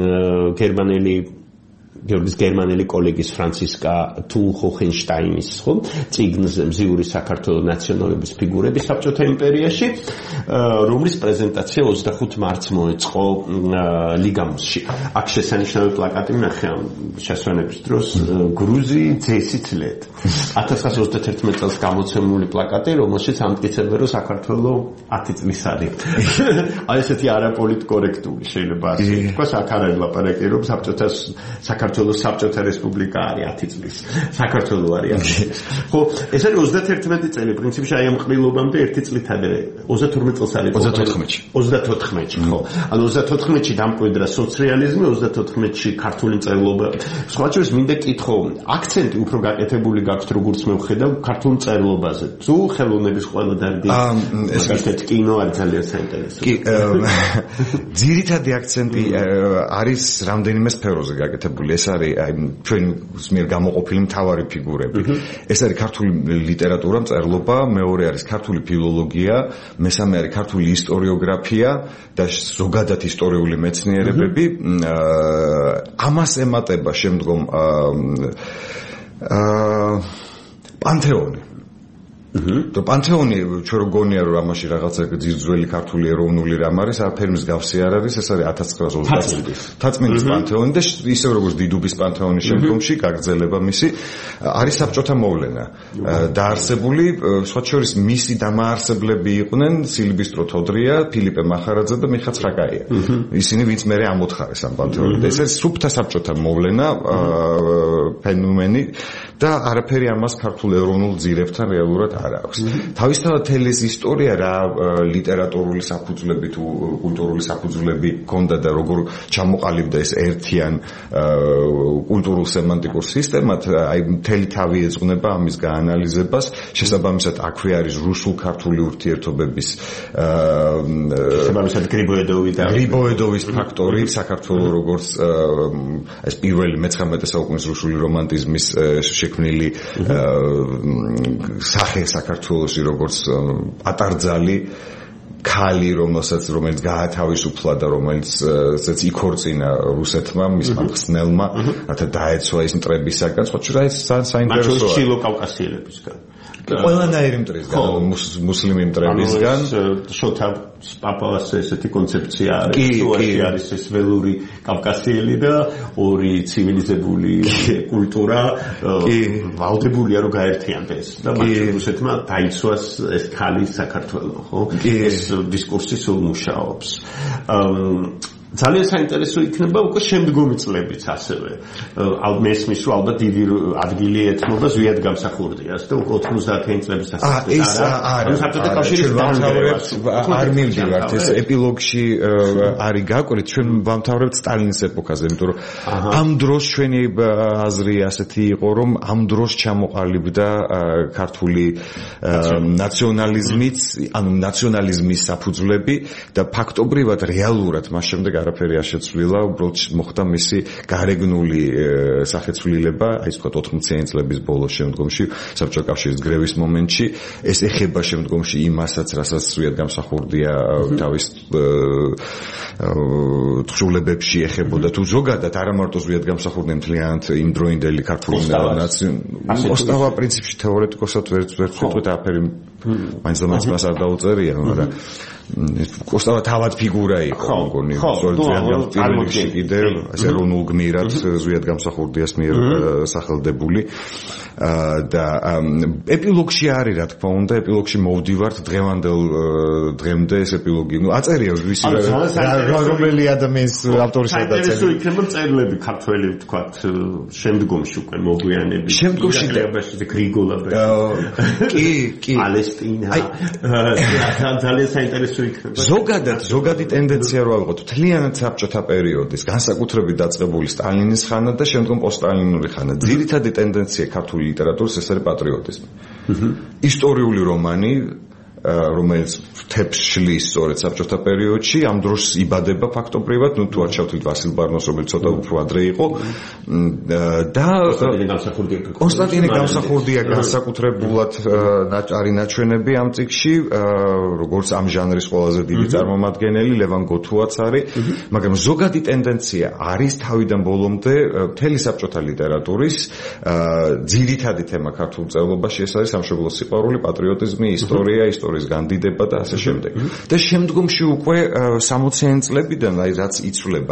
გიორგის გერმანელი კოლეგის ფრანცისკა თუნ-ჰოჰენშტაინის წიგნზე მზიური საქართველოს ნაციონალების ფიგურები საბჭოთა იმპერიაში, რომლის პრეზენტაცია 25 მარტს მოეწყო ლიგამუსში. აქ შესანიშნავი პლაკატი ნახე შესვენების დროს, გრუზი ძესით ლედ. 1931 წელს გამოცემული პლაკატი, რომელშიც ამტკიცებენ, რომ საქართველოს 10 წლის არის. აი ესეთი არაპოლიტკორექტული შეიძლება ასე თქვას, აქ არ ელაპარაკი, რომ საბჭოთა საქართველოს საქართველოს საბჭოთა რესპუბლიკა არის 10 წლის. საქართველოს არის 10 წლის. ხო, ეს არის 31 წელი, პრინციპში აი ამ ყრილობამდე 1 წლით ადრე 32 წელს არის 34-ში. 34-ში, ხო. ანუ 34-ში დამკვიდრა სოციალიზმი, 34-ში ქართული მწერლობა. სხვა შორის მინდა კითხო, აქცენტი უფრო გაკეთებული გაქვთ როგორც მე ვხედავ ქართულ მწერლობაზე. თუ ხელოვნების ყველა დარგი მაგალითად კინო არის ძალიან საინტერესო. კი, ძირითადი აქცენტი არის რამდენიმე სფეროზე გაკეთებული. ეს არის აი ჩვენ მიერ გამოყოფილი მთავარი ფიგურები. ეს არის ქართული ლიტერატურა, მწერლობა, მეორე არის ქართული ფილოლოგია, მესამე არის ქართული ისტორიოგრაფია და ზოგადად ისტორიული მეცნიერებები. ამას ემატება შემდგომ პანთეონი. და პანთეონი ჩვენ გონია რომ ამაში რაღაცა ძირძველი ქართული ეროვნული რამ არის, არაფერი მსგავსი არ არის, ეს არის 1920 თაწმინდის პანთეონი და ისევ როგორც დიდუბის პანთეონის შემდგომში გაგრძელება მისი არის საბჭოთა მოვლენა. დაარსებული სხვა შორის მისი დამაარსებლები იყვნენ სილიბისტრო თოდრია, ფილიპე მახარაძე და მიხა ცხაკაია. ისინი ვინც მერე ამოთხარეს ამ პანთეონით. ეს არის სუფთა საბჭოთა მოვლენა ფენომენი და არაფერი ამას ქართულ ეროვნულ ძირებთან რეალურად არ აქვს. თავისთავად თელეს ისტორია რა ლიტერატურული საფუძვლები თუ კულტურული საფუძვლები ჰქონდა და როგორ ჩამოყალიბდა ეს ერთიან კულტურულ სემანტიკურ სისტემად, აი მთელი თავი ეძღვნება ამის გაანალიზებას. შესაბამისად აქვე არის რუსულ-ქართული ურთიერთობების შესაბამისად გრიბოედოვის ფაქტორი, საქართველოს როგორც ეს პირველი მე-19 საუკუნის რუსული რომანტიზმის შექმნილი სახე საქართველოსი როგორც ატარძალი ქალი, რომელიც გაათავისუფლა და რომელიც იქორწინა რუსეთმა, მისმა მხსნელმა, რათა დაეცვა ის მტრებისაგან, სხვა შორის საინტერესოა. ჩილო კავკასიელებისგან. ყველანაირი მტრისგან, მუსლიმი მტრებისგან. შოთა პაპას ესეთი კონცეფცია არის, თუაში არის ეს ველური კავკასიელი და ორი ცივილიზებული კულტურა ვალდებულია რომ გაერთიანდეს და მათ რუსეთმა დაიცვას ეს ქალი საქართველოს, ხო? ეს დისკურსი სულ მუშაობს. ძალიან საინტერესო იქნება უკვე შემდგომი წლებიც ასევე. მესმის რომ ალბათ დიდი ადგილი ეთმობა ზვიად გამსახურდიას და უკვე 90-იანი წლების დასაწყისში. ეს არა. საბჭოთა კავშირის დამთავრებას არ მივდივართ. ეს ეპილოგში არის გაკვეთილი. ჩვენ ვამთავრებთ სტალინის ეპოქაზე, იმიტომ რომ ამ დროს ჩვენი აზრი ასეთი იყო, რომ ამ დროს ჩამოყალიბდა ქართული ნაციონალიზმიც, ანუ ნაციონალიზმის საფუძვლები და ფაქტობრივად რეალურად მას შემდეგ არაფერი არ შეცვლილა, უბრალოდ მოხდა მისი გარეგნული სახეცვლილება, აი თქვა 80-იანი წლების ბოლოს შემდგომში, საბჭოთა კავშირის გრევის მომენტში, ეს ეხება შემდგომში იმასაც, რასაც ზვიად გამსახურდია თავის თხზულებებში ეხებოდა, თუ ზოგადად არა მარტო ზვიად გამსახურდია მთლიანად იმდროინდელი ქართული ოსტავა პრინციპში თეორეტიკოსად ვერ ვთქვით, არაფერი მაინც მას არ დაუწერია, მაგრამ ოსტავა თავად ფიგურა იყო, მგონი, სწორედ პირველში კიდე ეროვნულ გმირად ზვიად გამსახურდიას მიერ სახელდებული და ეპილოგში არის, რა თქმა უნდა, ეპილოგში მოვდივართ დღევანდელ დღემდე ეს ეპილოგი. ნუ აწერია ვისი რომელი ადამიანის ავტორის გადაცემა. ეს იქნება წერილები ქართველი, ვთქვათ, შემდგომში უკვე მოგვიანებით. შემდგომში გრიგოლა კი პალესტინა ძალიან საინტერესო იქნება. ზოგადი ტენდენცია რო ავიღოთ მთლიანად საბჭოთა პერიოდის, განსაკუთრებით დაწყებული სტალინის ხანა და შემდგომ პოსტსტალინური ხანა. ძირითადი ტენდენცია ქართული ლიტერატურის ეს არის პატრიოტიზმი. ისტორიული რომანი, რომელიც თებს შლის სწორედ საბჭოთა პერიოდში, ამ დროს იბადება ფაქტობრივად, ნუ თუ არ ჩავთვლით ვასილ ბარნოს, რომელიც ცოტა უფრო ადრე იყო და კონსტანტინე გამსახურდია განსაკუთრებულად არის ნაჩვენები ამ წიგნში, როგორც ამ ჟანრის ყველაზე დიდი წარმომადგენელი, ლევან გოთუაც არის, მაგრამ ზოგადი ტენდენცია არის თავიდან ბოლომდე მთელი საბჭოთა ლიტერატურის ძირითადი თემა ქართულ მწერლობაში ეს არის სამშობლოს სიყვარული, პატრიოტიზმი, ისტორია ისტორიის განდიდება და ასე შემდეგ. და შემდგომში უკვე 60-იანი წლებიდან, აი რაც იცვლება,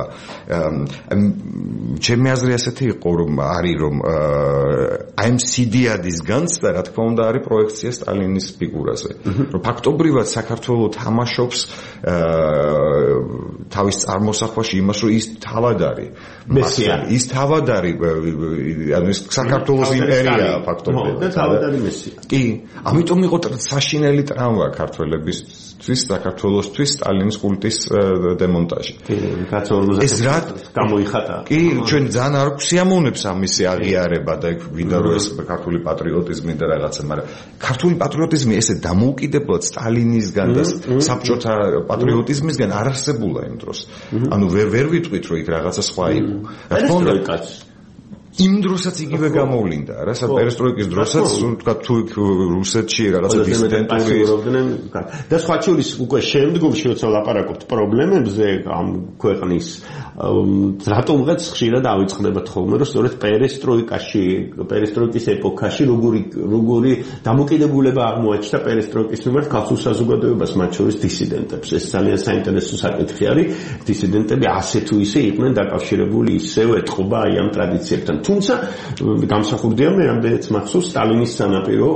ჩემი აზრი ასეთი იყო, რომ არის რომ აი ამ სიდიადის განცდა, რა თქმა უნდა, არის პროექცია სტალინის ფიგურაზე. რომ ფაქტობრივად საქართველოს თამაშობს თავის წარმოსახვაში იმას, რომ ის თავად არის მესია. ის თავად არის, ანუ ეს საქართველოს იმპერია ფაქტობრივად. და თავად არის მესია. კი, ამიტომ იყო საშინელი ტრამვა ქართველებისთვის, საქართველოსთვის სტალინის კულტის დემონტაჟი. ეს რა გამოიხატა? კი, ჩვენ ძალიან არ გვსიამოვნებს ამისი აღიარება და იქ ვინდა რომ ეს ქართული პატრიოტიზმი და რაღაცა, მაგრამ ქართული პატრიოტიზმი ესე დამოუკიდებლად სტალინისგან და საბჭოთა პატრიოტიზმისგან არ არსებულა იმ დროს. ანუ ვერ ვიტყვით რომ იქ რაღაცა სხვა იყო. რა თქმა უნდა, იმ დროსაც იგივე გამოვლინდა, რა, პერესტროიკის დროსაც, თქვა თუ რუსეთში რაღაცა დისიდენტური და სხვა შორის უკვე შემდგომში როცა ლაპარაკობთ პრობლემებზე ამ ქვეყნის რატომღაც ხშირად ავიწყდებათ ხოლმე, რომ სწორედ პერესტროიკის ეპოქაში როგორი დამოკიდებულება აღმოაჩნდა პერესტროიკის მიმართ ქართულ საზოგადოებას, მათ შორის დისიდენტებს. ეს ძალიან საინტერესო საკითხი არის. დისიდენტები ასე თუ ისე იყვნენ დაკავშირებული ისევ ეთყობა აი ამ ტრადიციებთან. თუმცა გამსახურდია მე რამდენიც მახსოვს სტალინის სანაპირო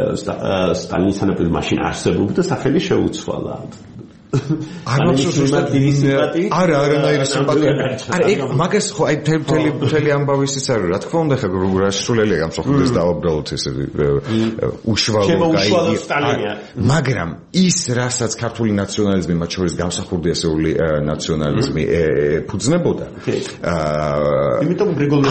მაშინ არსებობდა, სახელი შეუცვალა. არ მახსოვს არა არანაირი სიმპათია. არა ეგ მაგას ხო აი მთელი ამბავის ის არის, რა თქმა უნდა ხა რა სრულელია გამსახურდეს დავაბრალოთ ესე უშუალო სტალინია. მაგრამ ის რასაც ქართული ნაციონალიზმი, მათ შორის გამსახურდი ასეული ნაციონალიზმი ფუძნებოდა. იმიტომ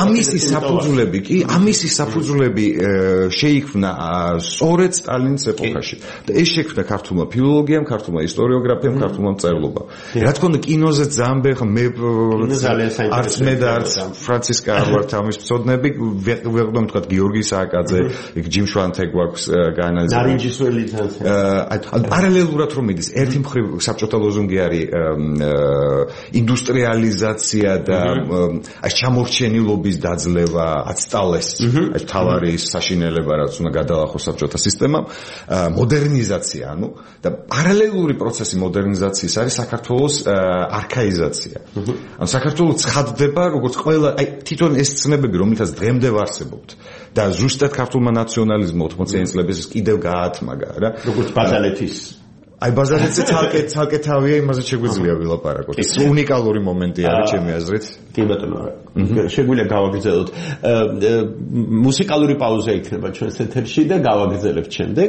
ამისი საფუძვლები შეიქმნა სწორედ სტალინის ეპოქაში. და ეს შექმნა ქართულმა ფილოლოგიამ, ქართულმა ისტორიოგრაფიამ, ქართულმა მწერლობამ. რა თქმა უნდა, კინოზე ძალიან მე არც მე და არც ფრანცისკა არ ვართ ამის მცოდნები, ვეღდომ თქვა გიორგი სააკაძე, ჯიმ შვანთე გვაქვს გაანალიზებული. ნარინჯისველი პარალელურად რომ მიდის, ერთი მხრივ საბჭოთა ლოზუნგი არის ინდუსტრიალიზაცია და ჩამორჩენილობის დაძლევა, აცტალეს, თავარი საშინელება, რაც უნდა გადალახოს საბჭოთა სისტემამ, მოდერნიზაცია, ანუ და პარალელური პროცესი მოდერნიზაციის არის საქართველოს არქაიზაცია. ანუ საქართველოს ცხადდება, როგორც ყველა, აი თვითონ ეს ცნებები, რომელთაც დღემდე ვარსებობთ და ზუსტად ქართულმა ნაციონალიზმმა 80-იანი წლების კიდევ გაათმაგა, რა. როგორც ბაზალეთის აი ბაზალეთზე ცალკე თავია, იმაზე შეგვიძლია ვილაპარაკოთ. ეს უნიკალური მომენტი არის ჩემი აზრით. კი ბატონო, შეგვიძლია გავაგრძელოთ. მუსიკალური პაუზა იქნება ჩვენს ეთერში და გავაგრძელებთ შემდეგ.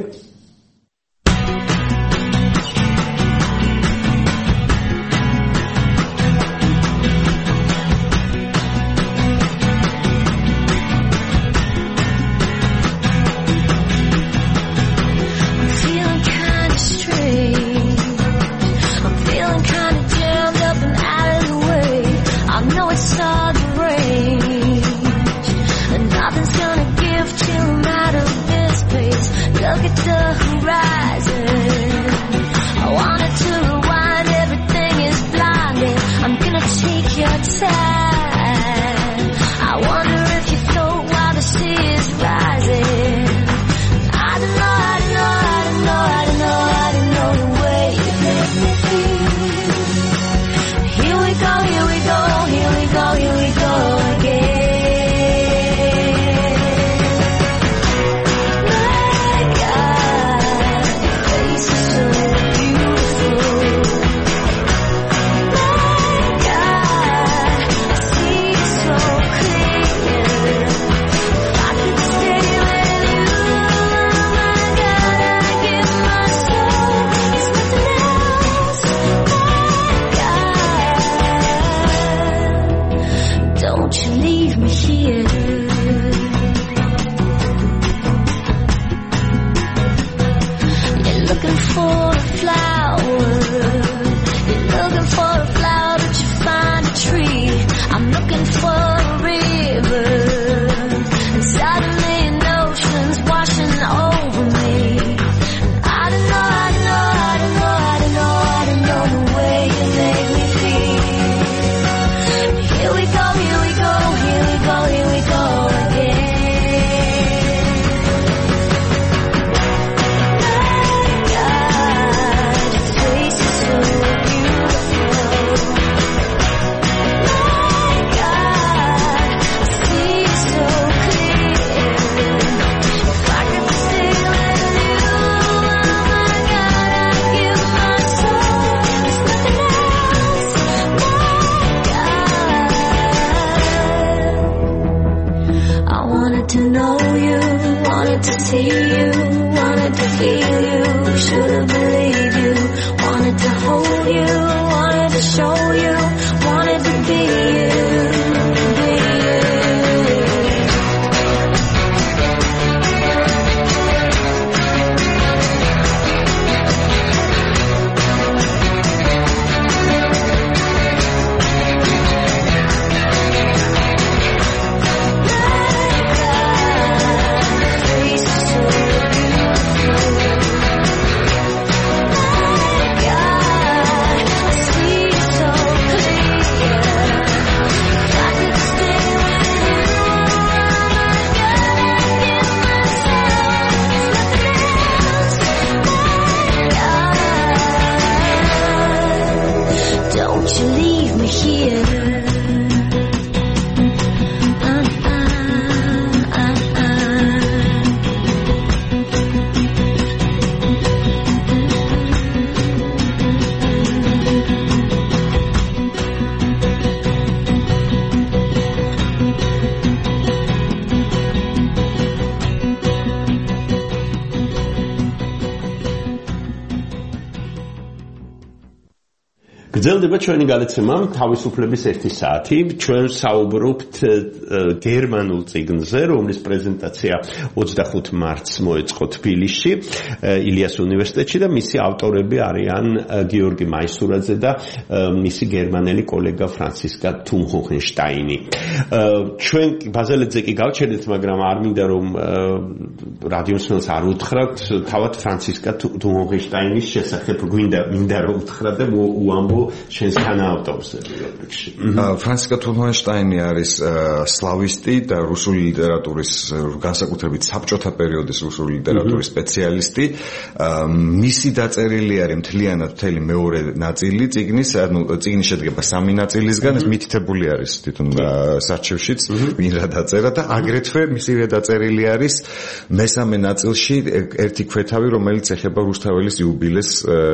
wanted to see you, wanted to feel you, should've believed you, wanted to hold you, wanted to show you, wanted to be you. გრძელდება ჩვენი გადაცემა თავისუფლების 1 საათი. ჩვენ საუბრობთ გერმანულ წიგნზე, რომლის პრეზენტაცია 25 მარტს მოეწყო თბილისში, ილიას უნივერსიტეტში და მისი ავტორები არიან გიორგი მაისურაძე და მისი გერმანელი კოლეგა ფრანცისკა თუმჰოხენშტაინი. ჩვენ ბაზალეთზე კი გავჩერდით, მაგრამ არ მინდა რომ რადიოსმენს არ უთხრათ, თავად ფრანცისკა თუმჰოხენშტაინის შესახებ მინდა რომ უთხრათ და უამბო შენს თანაავტორები რუბრიკში. ფრანცისკა თუმჰოენშტაინი არის სლავისტი და რუსული ლიტერატურის, განსაკუთრებით საბჭოთა პერიოდის რუსული ლიტერატურის სპეციალისტი. მისი დაწერილი არის მთლიანად მთელი მეორე ნაწილი წიგნის, ანუ წიგნი შედგება 3 ნაწილისგან, ეს მითითებული არის თვითონ საარჩევშიც, ვინ რა დაწერა და აგრეთვე მისივე დაწერილი არის მესამე ნაწილში ერთი ქვეთავი, რომელიც ეხება რუსთაველის იუბილეს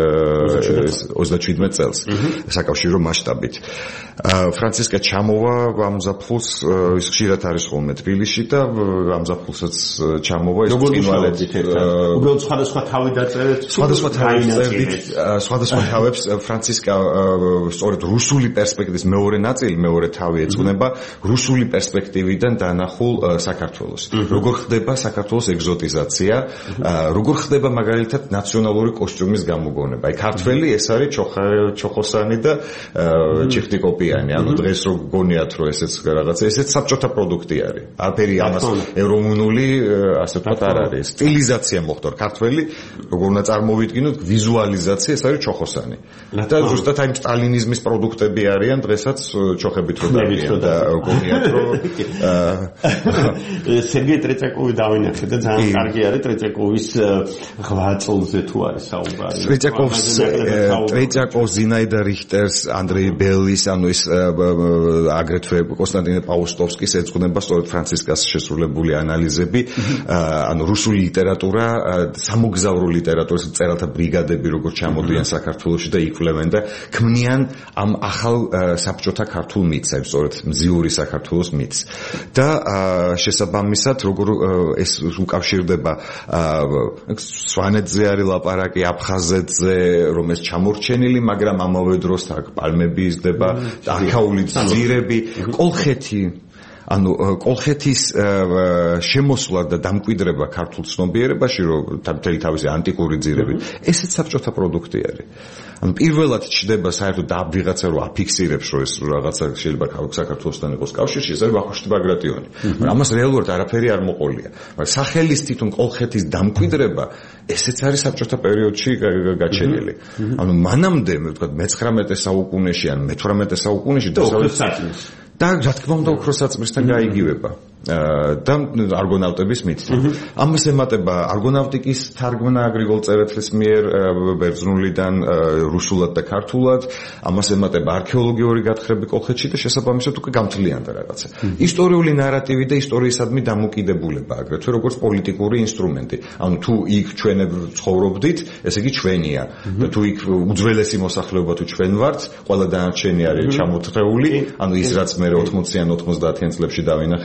37 წელს. საკავშირო მასშტაბით. ფრანცისკა ჩამოვა ამზაფხულს, ის ხშირად არის ხოლმე თბილისში და ამზაფხულსაც ჩამოვა ეს წინვალებით. უბრალოდ სხვადასხვა თავი დაწერეთ. სხვადასხვა თავებს ფრანცისკა სწორედ რუსული პერსპექტივის მეორე ნაწილი, მეორე თავი ეძღვნება რუსული პერსპექტივიდან დანახულ საქართველოს. როგორ ხდება საქართველოს ეგზოტიზაცია, როგორ ხდება მაგალითად ნაციონალური კოსტიუმის გამოგონება. აი ქართველი ეს არის ჩოხოსანი და ჩიხტიკოპიანი. ანუ დღეს რო გგონიათ რომ ესეც რაღაცა, ესეც საბჭოთა პროდუქტი არის. აფერი ამას ეროვნული ასე ვთქვათ არ არის. სტილიზაცია მოხდა ქართველი, როგორ უნდა წარმოვიდგინოთ, ვიზუალიზაცია ეს არის ჩოხოსანი. და ზუსტად აი სტალინიზმის პროდუქტები არიან დღესაც ჩოხებით რო დაგიან და გგონიათ რომ სერგეი ტრეცაკოვი დავინახე და ძალიან კარგი არის ტრეცაკოვის ღვაწლზე თუ არის საუბარი. ტრეცაკოვს ზინაიდა რიხტერს, ანდრეი ბელის, ანუ ის აგრეთვე კონსტანტინე პაუსტოვსკის ეძღვნება სწორედ ფრანცისკას შესრულებული ანალიზები, ანუ რუსული ლიტერატურა, სამოგზავრო ლიტერატურის მწერალთა ბრიგადები როგორ ჩამოდიან საქართველოში და იკვლევენ და ქმნიან ამ ახალ საბჭოთა ქართულ მითს, აი სწორედ მზიური საქართველოს მითს. და შესაბამისად როგორ ეს უკავშირდება სვანეთზე არის ლაპარაკი, აფხაზეთზე, რომ ეს ჩამორჩენილი, მაგრამ ამავე დროს აქ პალმები იზრდება, არქაული ძირები, კოლხეთი, ანუ კოლხეთის შემოსვლა და დამკვიდრება ქართულ ცნობიერებაში, რომ მთელი თავისი ანტიკური ძირები, ესეც საბჭოთა პროდუქტი არის. ანუ პირველად ჩდება საერთოდ და ვიღაცა რო აფიქსირებს, რომ ეს რაღაცა შეიძლება საქართველოსთან იყოს კავშირში, ეს არის ვახუშტი ბაგრატიონი. მაგრამ ამას რეალურად არაფერი არ მოყოლია. მაგრამ სახელის თვითონ კოლხეთის დამკვიდრება, ესეც არის საბჭოთა პერიოდში გაჩენილი. ანუ მანამდე, ვთქვათ, მე-19 საუკუნეში ან მე-18 საუკუნეში და რა თქმა უნდა უფრო საწმისთან გაიგივება. და არგონავტების მითით. ამას ემატება არგონავტიკის თარგმნა გრიგოლ წერეთლის მიერ ბერძნულიდან რუსულად და ქართულად, ამას ემატება არქეოლოგიური გათხრები კოლხეთში და შესაბამისად უკვე გამთლიანდა რაღაცა. ისტორიული ნარატივი და ისტორიისადმი დამოკიდებულება აგრეთვე როგორც პოლიტიკური ინსტრუმენტი. ანუ თუ იქ ჩვენ ცხოვრობდით, ესე იგი ჩვენია. და თუ იქ უძველესი მოსახლეობა თუ ჩვენ ვართ, ყველა დანარჩენი არის ჩამოთრეული, ანუ ის რაც მე 80-ან 90-ან წლებში დავინახეთ, საუკუნე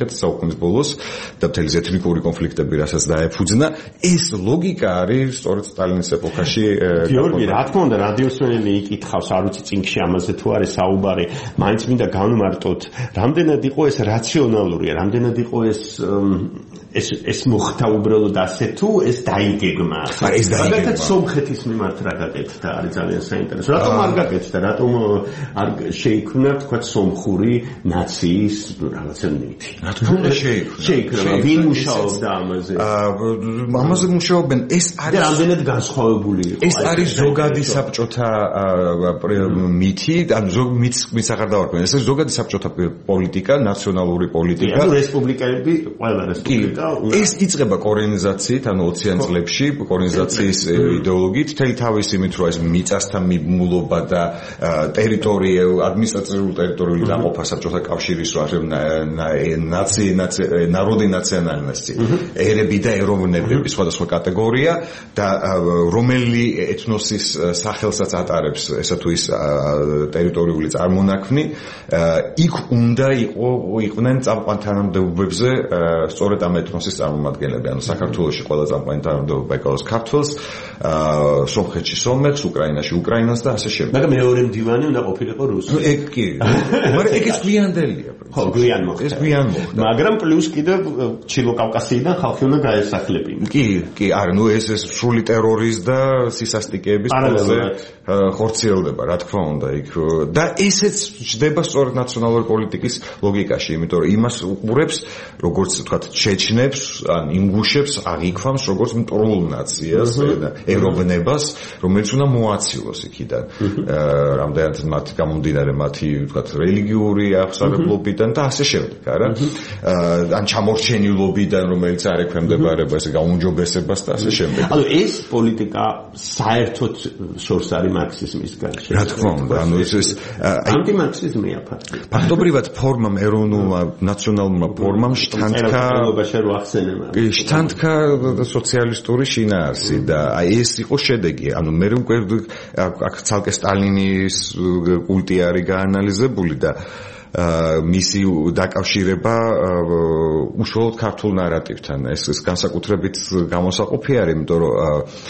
ქმნის ბოლოს და მთელი ეთნიკური კონფლიქტები რასაც დაეფუძნა, ეს ლოგიკა არის სწორედ სტალინის ეპოქაში. გიორგი, რა თქმა უნდა, რადიოსმენელი იკითხავს, არ ვიცი წინგში ამაზე თუ არის საუბარი, მაინც მინდა განვმარტოთ, რამდენად იყო ეს რაციონალურია, რამდენად იყო ეს მოხდა უბრალოდ ასე თუ ეს დაიგეგმა. ეს დაიგეგმა. მაგალითად სომხეთის მიმართ რა გაკეთდა, არის ძალიან საინტერესო. რატომ არ გაკეთდა, რატომ არ შეიქმნა თქვა სომხური ნაციის რაღაცა ნივთი? რა თქმა უნდა შეიქმნა. ვინ მუშაობდა ამაზე? ამაზე მუშაობენ, ეს არის რამდენად განსხვავებული იყო. ეს არის ზოგადი საბჭოთა მითი, ანუ მის აღარ დავარქვენ. ეს არის ზოგადი საბჭოთა პოლიტიკა, ნაციონალური პოლიტიკა. ანუ რესპუბლიკები, ყველა რესპუბლიკა ეს იწყება კორენიზაციით, ანუ 20-იან წლებში კორენიზაციის იდეოლოგიით, მთელი თავის იმით, რომ ეს მიწასთან მიმულობა და ადმინისტრაციული ტერიტორიული დაყოფა საბჭოთა კავშირის ნაროდი ნაციონალნასი, ერები და ეროვნებების სხვადასხვა კატეგორია და რომელი ეთნოსის სახელსაც ატარებს ესა თუ ის ტერიტორიული წარმონაქმნი, იქ უნდა იყვნენ წამყვან თანამდებობებზე სწორედ ამ ეთნოსის წარმომადგენლები, ანუ საქართველოში ყველა წამყვანი თანამდებობა ეკავოს ქართველს, სომხეთში სომეხს, უკრაინაში უკრაინას და ასე შემდეგ. მაგრამ მეორე მდივანი უნდა ყოფილიყო რუსი. ეგ კი. მაგრამ ეგ გვიანდელია. ხო, გვიან მოხდა. ეს გვიან მოხდა. მაგრამ პლუს კიდევ ჩილო კავკასიიდან ხალხი უნდა გაესახლებინა. კი, არა, ნუ ეს სრული ტერორის და სისასტიკეების პროცესი ხორციელდება, რა თქმა უნდა, იქ და ესეც ჯდება სწორედ ნაციონალური პოლიტიკის ლოგიკაში, იმიტომ რომ იმას უყურებს, როგორც ვთქვათ, ჩეჩნებს, ან ინგუშებს აღიქვამს როგორც მტრულ ნაციას, ეროვნებას, რომელიც უნდა მოაცილოს იქიდან. რამდენად მათი გამომდინარე მათი, ვთქვათ, რელიგიური აღსარებლობიდან და ასე შემდეგ, არა? ან ჩამორჩენილობიდან, რომელიც არ ექვემდებარება ეს გაუმჯობესებას და ასე შემდეგ. ანუ ეს პოლიტიკა საერთოდ შორს არის მარქსიზმისგან. რა თქმა უნდა, ანუ ეს ანტიმარქსიზმია ფაქტობრივად. ფაქტობრივად ფორმამ ეროვნულმა ნაციონალურმა ფორმამ შთანთქა სოციალისტური შინაარსი და ეს იყო შედეგი. ანუ მე უკვე აქ ცალკე სტალინის კულტი არის გაანალიზებული და მისი დაკავშირება უშუალოდ ქართულ ნარატივთან. ეს განსაკუთრებით გამოსაყოფი არის, იმიტომ რომ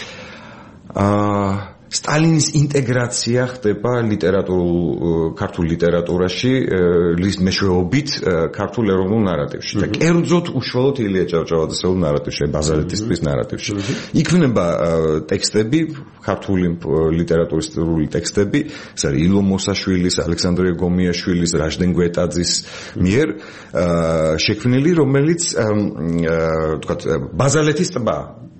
სტალინის ინტეგრაცია ხდება ქართულ ლიტერატურაში მეშვეობით ქართულ ეროვნულ ნარატივში და კერძოდ უშუალოდ ილია ჭავჭავაძის ნარატივში, ბაზალეთის ნარატივში. იქმნება ტექსტები, ქართული ლიტერატურის ტექსტები, ეს არის ილო მოსაშვილის, ალექსანდრე გომიაშვილის, რაჟდენ გვეტაძის მიერ შექმნილი, რომელიც ვთქვათ, ბაზალეთის ტბა.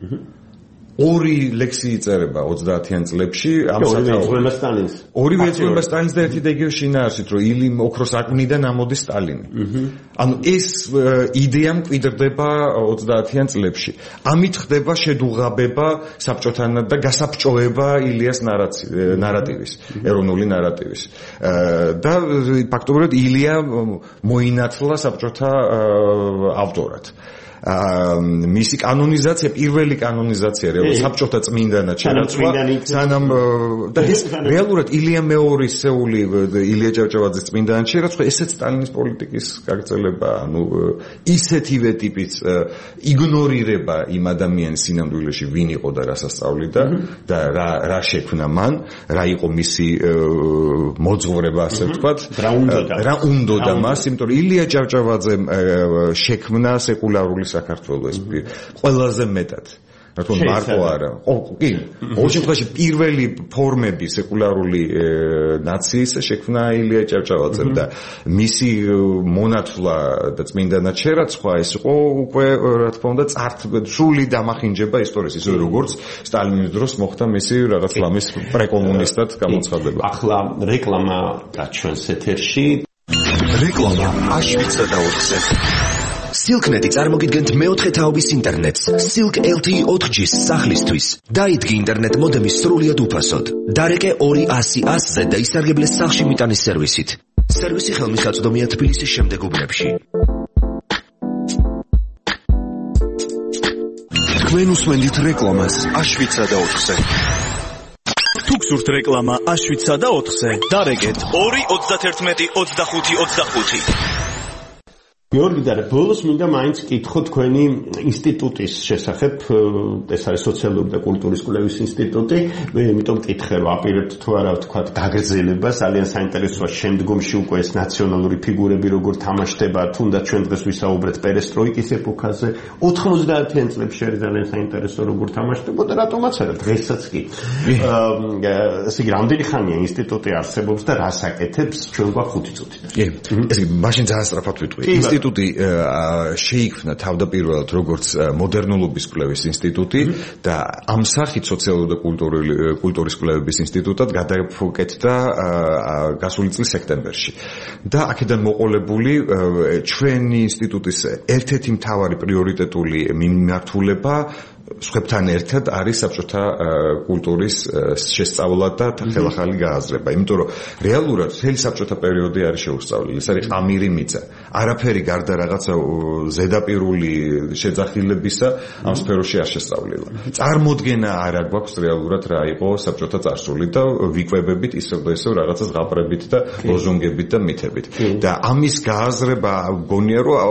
ორი ლექსი იწერება 30-იან წლებში ამ საკითხს. ორივე ეძღვნება სტალინს და ერთი და იგივე შინაარსით, რომ ილიმ ოქროს აკვნიდან ამოდის სტალინი. ანუ ეს იდეა მკვიდრდება 30-იან წლებში. ამით ხდება შედუღაბება საბჭოთან და გასაბჭოება ილიას ნარატივის, ეროვნული ნარატივის. და ფაქტობრივად ილია მოინათლა საბჭოთა ავტორად. მისი კანონიზაცია, პირველი კანონიზაცია, საბჭოთა წმინდანად შერაცხვა, სანამ და ეს რეალურად ილია მეორის სეული, ილია ჭავჭავაძის წმინდანად შერაცხვა, ესეც სტალინის პოლიტიკის გაგრძელება, ანუ ისეთივე ტიპის იგნორირება იმ ადამიანის სინამდვილეში ვინ იყო და რას ასწავლიდა და რა შექმნა მან, რა იყო მისი მოძღვრება, ასე ვთქვათ, რა უნდოდა მას, იმიტომ რომ ილია ჭავჭავაძემ შექმნა სეკულარული საქართველოს ყველაზე მეტად. რა თქმა უნდა, მარკო არა. კი, ყოველ შემთხვევაში პირველი ფორმები სეკულარული ნაციის შექმნა ილია ჭავჭავაძემ და მისი მონათვლა და წმინდანად შერაცხვა ეს იყო უკვე, რა თქმა უნდა, სრული დამახინჯება ისტორიის, ისე როგორც სტალინის დროს მოხდა მისი რაღაც ლამის პრეკომუნისტად გამოცხადება. ახლა რეკლამა გაჩვენს ეთერში. რეკლამა აშვიცა და 4-ზე. Silk.net წარმოგიდგენთ მეოთხე თაობის ინტერნეტს Silk LTE 4G-ს სახლისთვის. დაიდგე ინტერნეტ მოდემი სრულიად უფასოდ. დარეკე 200-100-ზე და ისარგებლე სახლში მიტანის სერვისით. სერვისი ხელმისაწვდომია თბილისის შემდეგ უბნებში. თქვენ უსმენთ რეკლამას აშვიცა და 4-ზე. თუ გსურთ რეკლამა აშვიცა და 4-ზე, დარეკეთ 2 91 25 25. გიორგი და ბოლოს მინდა მაინც კითხო თქვენი ინსტიტუტის შესახებ, ეს არის სოციალური და კულტურის კვლევის ინსტიტუტი, მე იმიტომ მკითხე, რომ აპირებთ თუ არა ვთქვათ გაგრძელებას, ძალიან საინტერესოა შემდგომში უკვე ეს ნაციონალური ფიგურები როგორ თამაშდება, თუნდაც ჩვენ დღეს ვისაუბრეთ პერესტროიკის ეპოქაზე, 90-იან წლებში არის ძალიან საინტერესო როგორ თამაშდებოდა, რატომაც არა დღესაც კი. ესე იგი, რამდენი ხანია ინსტიტუტი არსებობს და რას აკეთებს, ჩვენ გვაქვს 5 წუთი. კი, ესე იგი, მაშინ ძალიან სწრაფად ვიტყვი. ინსტიტუტი შეიქმნა თავდაპირველად როგორც მოდერნულობის კვლევის ინსტიტუტი და ამ სახით სოციალური და კულტურის კვლევების ინსტიტუტად გადაიფუძნდა გასული წლის სექტემბერში. და აქედან მოყოლებული ჩვენი ინსტიტუტის ერთ-ერთი მთავარი პრიორიტეტული მიმართულება სხვებთან ერთად არის საბჭოთა კულტურის შესწავლა და ხელახალი გააზრება. იმიტომ რომ რეალურად მთელი საბჭოთა პერიოდი არის შეუსწავლელი. ეს არის ყამირი მიწა. არაფერი გარდა რაღაცა ზედაპირული შეძახილებისა ამ სფეროში არ შესწავლება. წარმოდგენა არ გვაქვს რეალურად რა იყო საბჭოთა წარსული და ვიკვებებით ისევ და ისევ რაღაცა ზღაპრებით და ლოზუნგებით და მითებით. და ამის გააზრება გონია რომ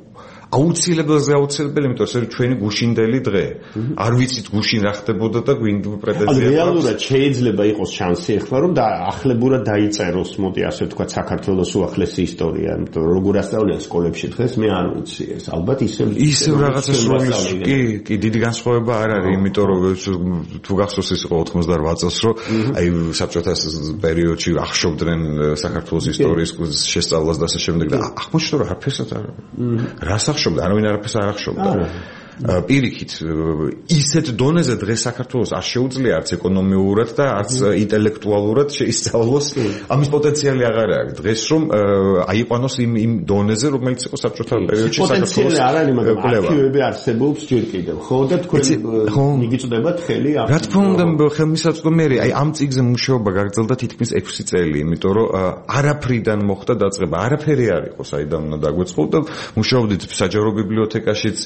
აუცილებელი, იმიტომ რომ ჩვენი გუშინდელი დღე. არ ვიცით გუშინ რა ხდებოდა და გვინდა პრეტენზია. რეალურად შეიძლება იყოს შანსი ახლა რომ ახლებურად დაიწეროს, მოდი ასე ვთქვათ, საქართველოს უახლესი ისტორია, იმიტომ რომ როგორ ასწავლიან სკოლებში დღეს, მე არ ვიცი ეს. ალბათ ისევ რაღაცა სროლის კი დიდი განსხვავება არ არის, იმიტომ რომ თუ გახსოვს ის იყო 88 წელს, რომ აი საბჭოთა პერიოდში ახშობდნენ საქართველოს ისტორიის შესწავლას და ასე შემდეგ და აღმოჩნდა რომ არაფერსაც არ რას არავინ არაფერს არ ახშობდა. პირიქით ისეთ დონეზე დღეს საქართველოს არ შეუძლია არც ეკონომიურად და არც ინტელექტუალურად შეისწავლოს ამის პოტენციალი აღარ აქვს დღეს რომ აიყვანოს იმ დონეზე რომელიც იყო საბჭოთა პერიოდში საქართველოს პოტენციალი არ არის მაგრამ არქივები არსებობს ჯერ კიდევ ხო და თქვენ მიგიწვდებათ ხელი ამ რა თქმა უნდა ხელმისაწვდომიერი აი ამ წიგნზე მუშაობა გაგრძელდა თითქმის 6 წელი იმიტომ რომ არაფრიდან მოხდა დაწყება არაფერი არ იყო საიდან უნდა დაგვეწყო და მუშაობდით საჯარო ბიბლიოთეკაშიც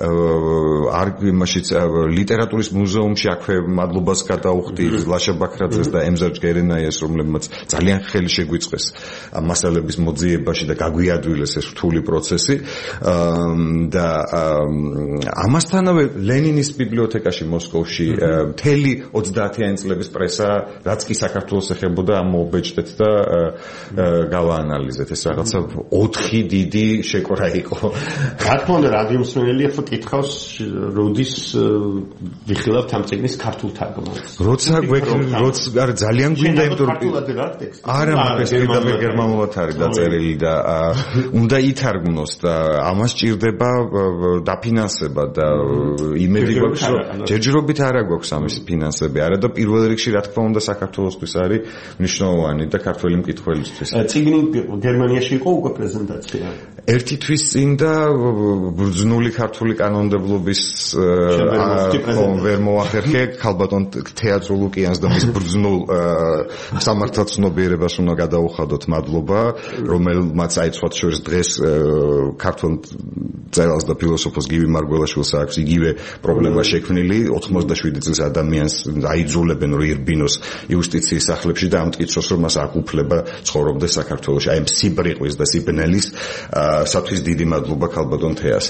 იმაშიც ლიტერატურის მუზეუმში აქვე მადლობას გადაუხდი ლაშა ბაქრაძეს და ემზარ ჯგერენაიას რომლებმაც ძალიან ხელი შეგვიწყეს ამ მასალების მოძიებაში და გაგვიადვილეს ეს რთული პროცესი და ამასთანავე ლენინის ბიბლიოთეკაში მოსკოვში მთელი 30-იანი წლების პრესა რაც კი საქართველოს ეხებოდა მოვბეჭდეთ და გავაანალიზეთ ეს რაღაცა 4 დიდი შეკორა იყო რა თქმა უნდა რადიო მსმენელი ახლა კითხავს როდის ვიხილავთ ამ წიგნის ქართულ თარგმანს. როცა ძალიან გვინდა იმიტომ რომ არა მაგას კიდევ გერმანულად არის დაწერილი და უნდა ითარგმნოს და ამას ჭირდება დაფინანსება და იმედი გვაქვს რომ ჯერჯერობით არა გვაქვს ამის ფინანსები არა და პირველ რიგში რა თქმა უნდა საქართველოსთვის არის მნიშვნელოვანი და ქართველი მკითხველისთვის. წიგნი გერმანიაში იყო უკვე პრეზენტაცია. ერთი თვის წინ და ბრძნული ქართული კანონმდებლობის ვერ მოახერხე ქალბატონ თეატრულ ოკეანს და მის ბრძნულ სამართალცნობიერებას უნდა გადაუხადოთ მადლობა რომელმაც აიცვათ შორის დღეს ქართულ წერალს და ფილოსოფოს გივი მარგველაშვილს აქვს იგივე პრობლემა შექმნილი 87 წლის ადამიანს აიძულებენ რომ ირბინოს იუსტიციის სახლებში და ამტკიცოს რომ მას აქვს უფლება ცხოვრობდეს საქართველოში აი სიბრიყვის და სიბნელის სათვის დიდი მადლობა ქალბატონ თეას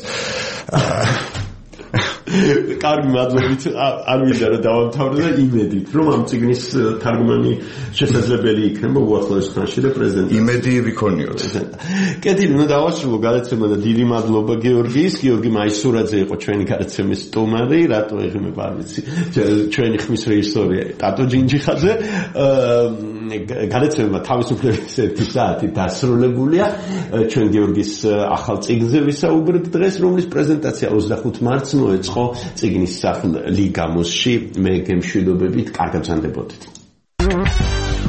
კარგი მადლობით არ მინდა რომ დავამთავრდე და იმედით რომ ამ წიგნის თარგმანი შესაძლებელი იქნება უახლოეს ხანში და პრეზიდენტი იმედი ვიქონიოთ კეთილი უნდა დავასრულო გადაცემა და დიდი მადლობა გიორგი მაისურაძე იყო ჩვენი გადაცემის სტუმარი რატო ეღმება არ ვიცი ჩვენი ხმის რეჟისორია ტატო ჯინჯიხაძე გადაცემა თავისუფლების 1 საათი დასრულებულია ჩვენ გიორგის ახალ წიგნზე ვისაუბრეთ დღეს რომლის პრეზენტაცია 25 მარტს მოეწყო წიგნის სახლ ლიგამოსში მე გემშვიდობებით კარგად ბრძანდებოდეთ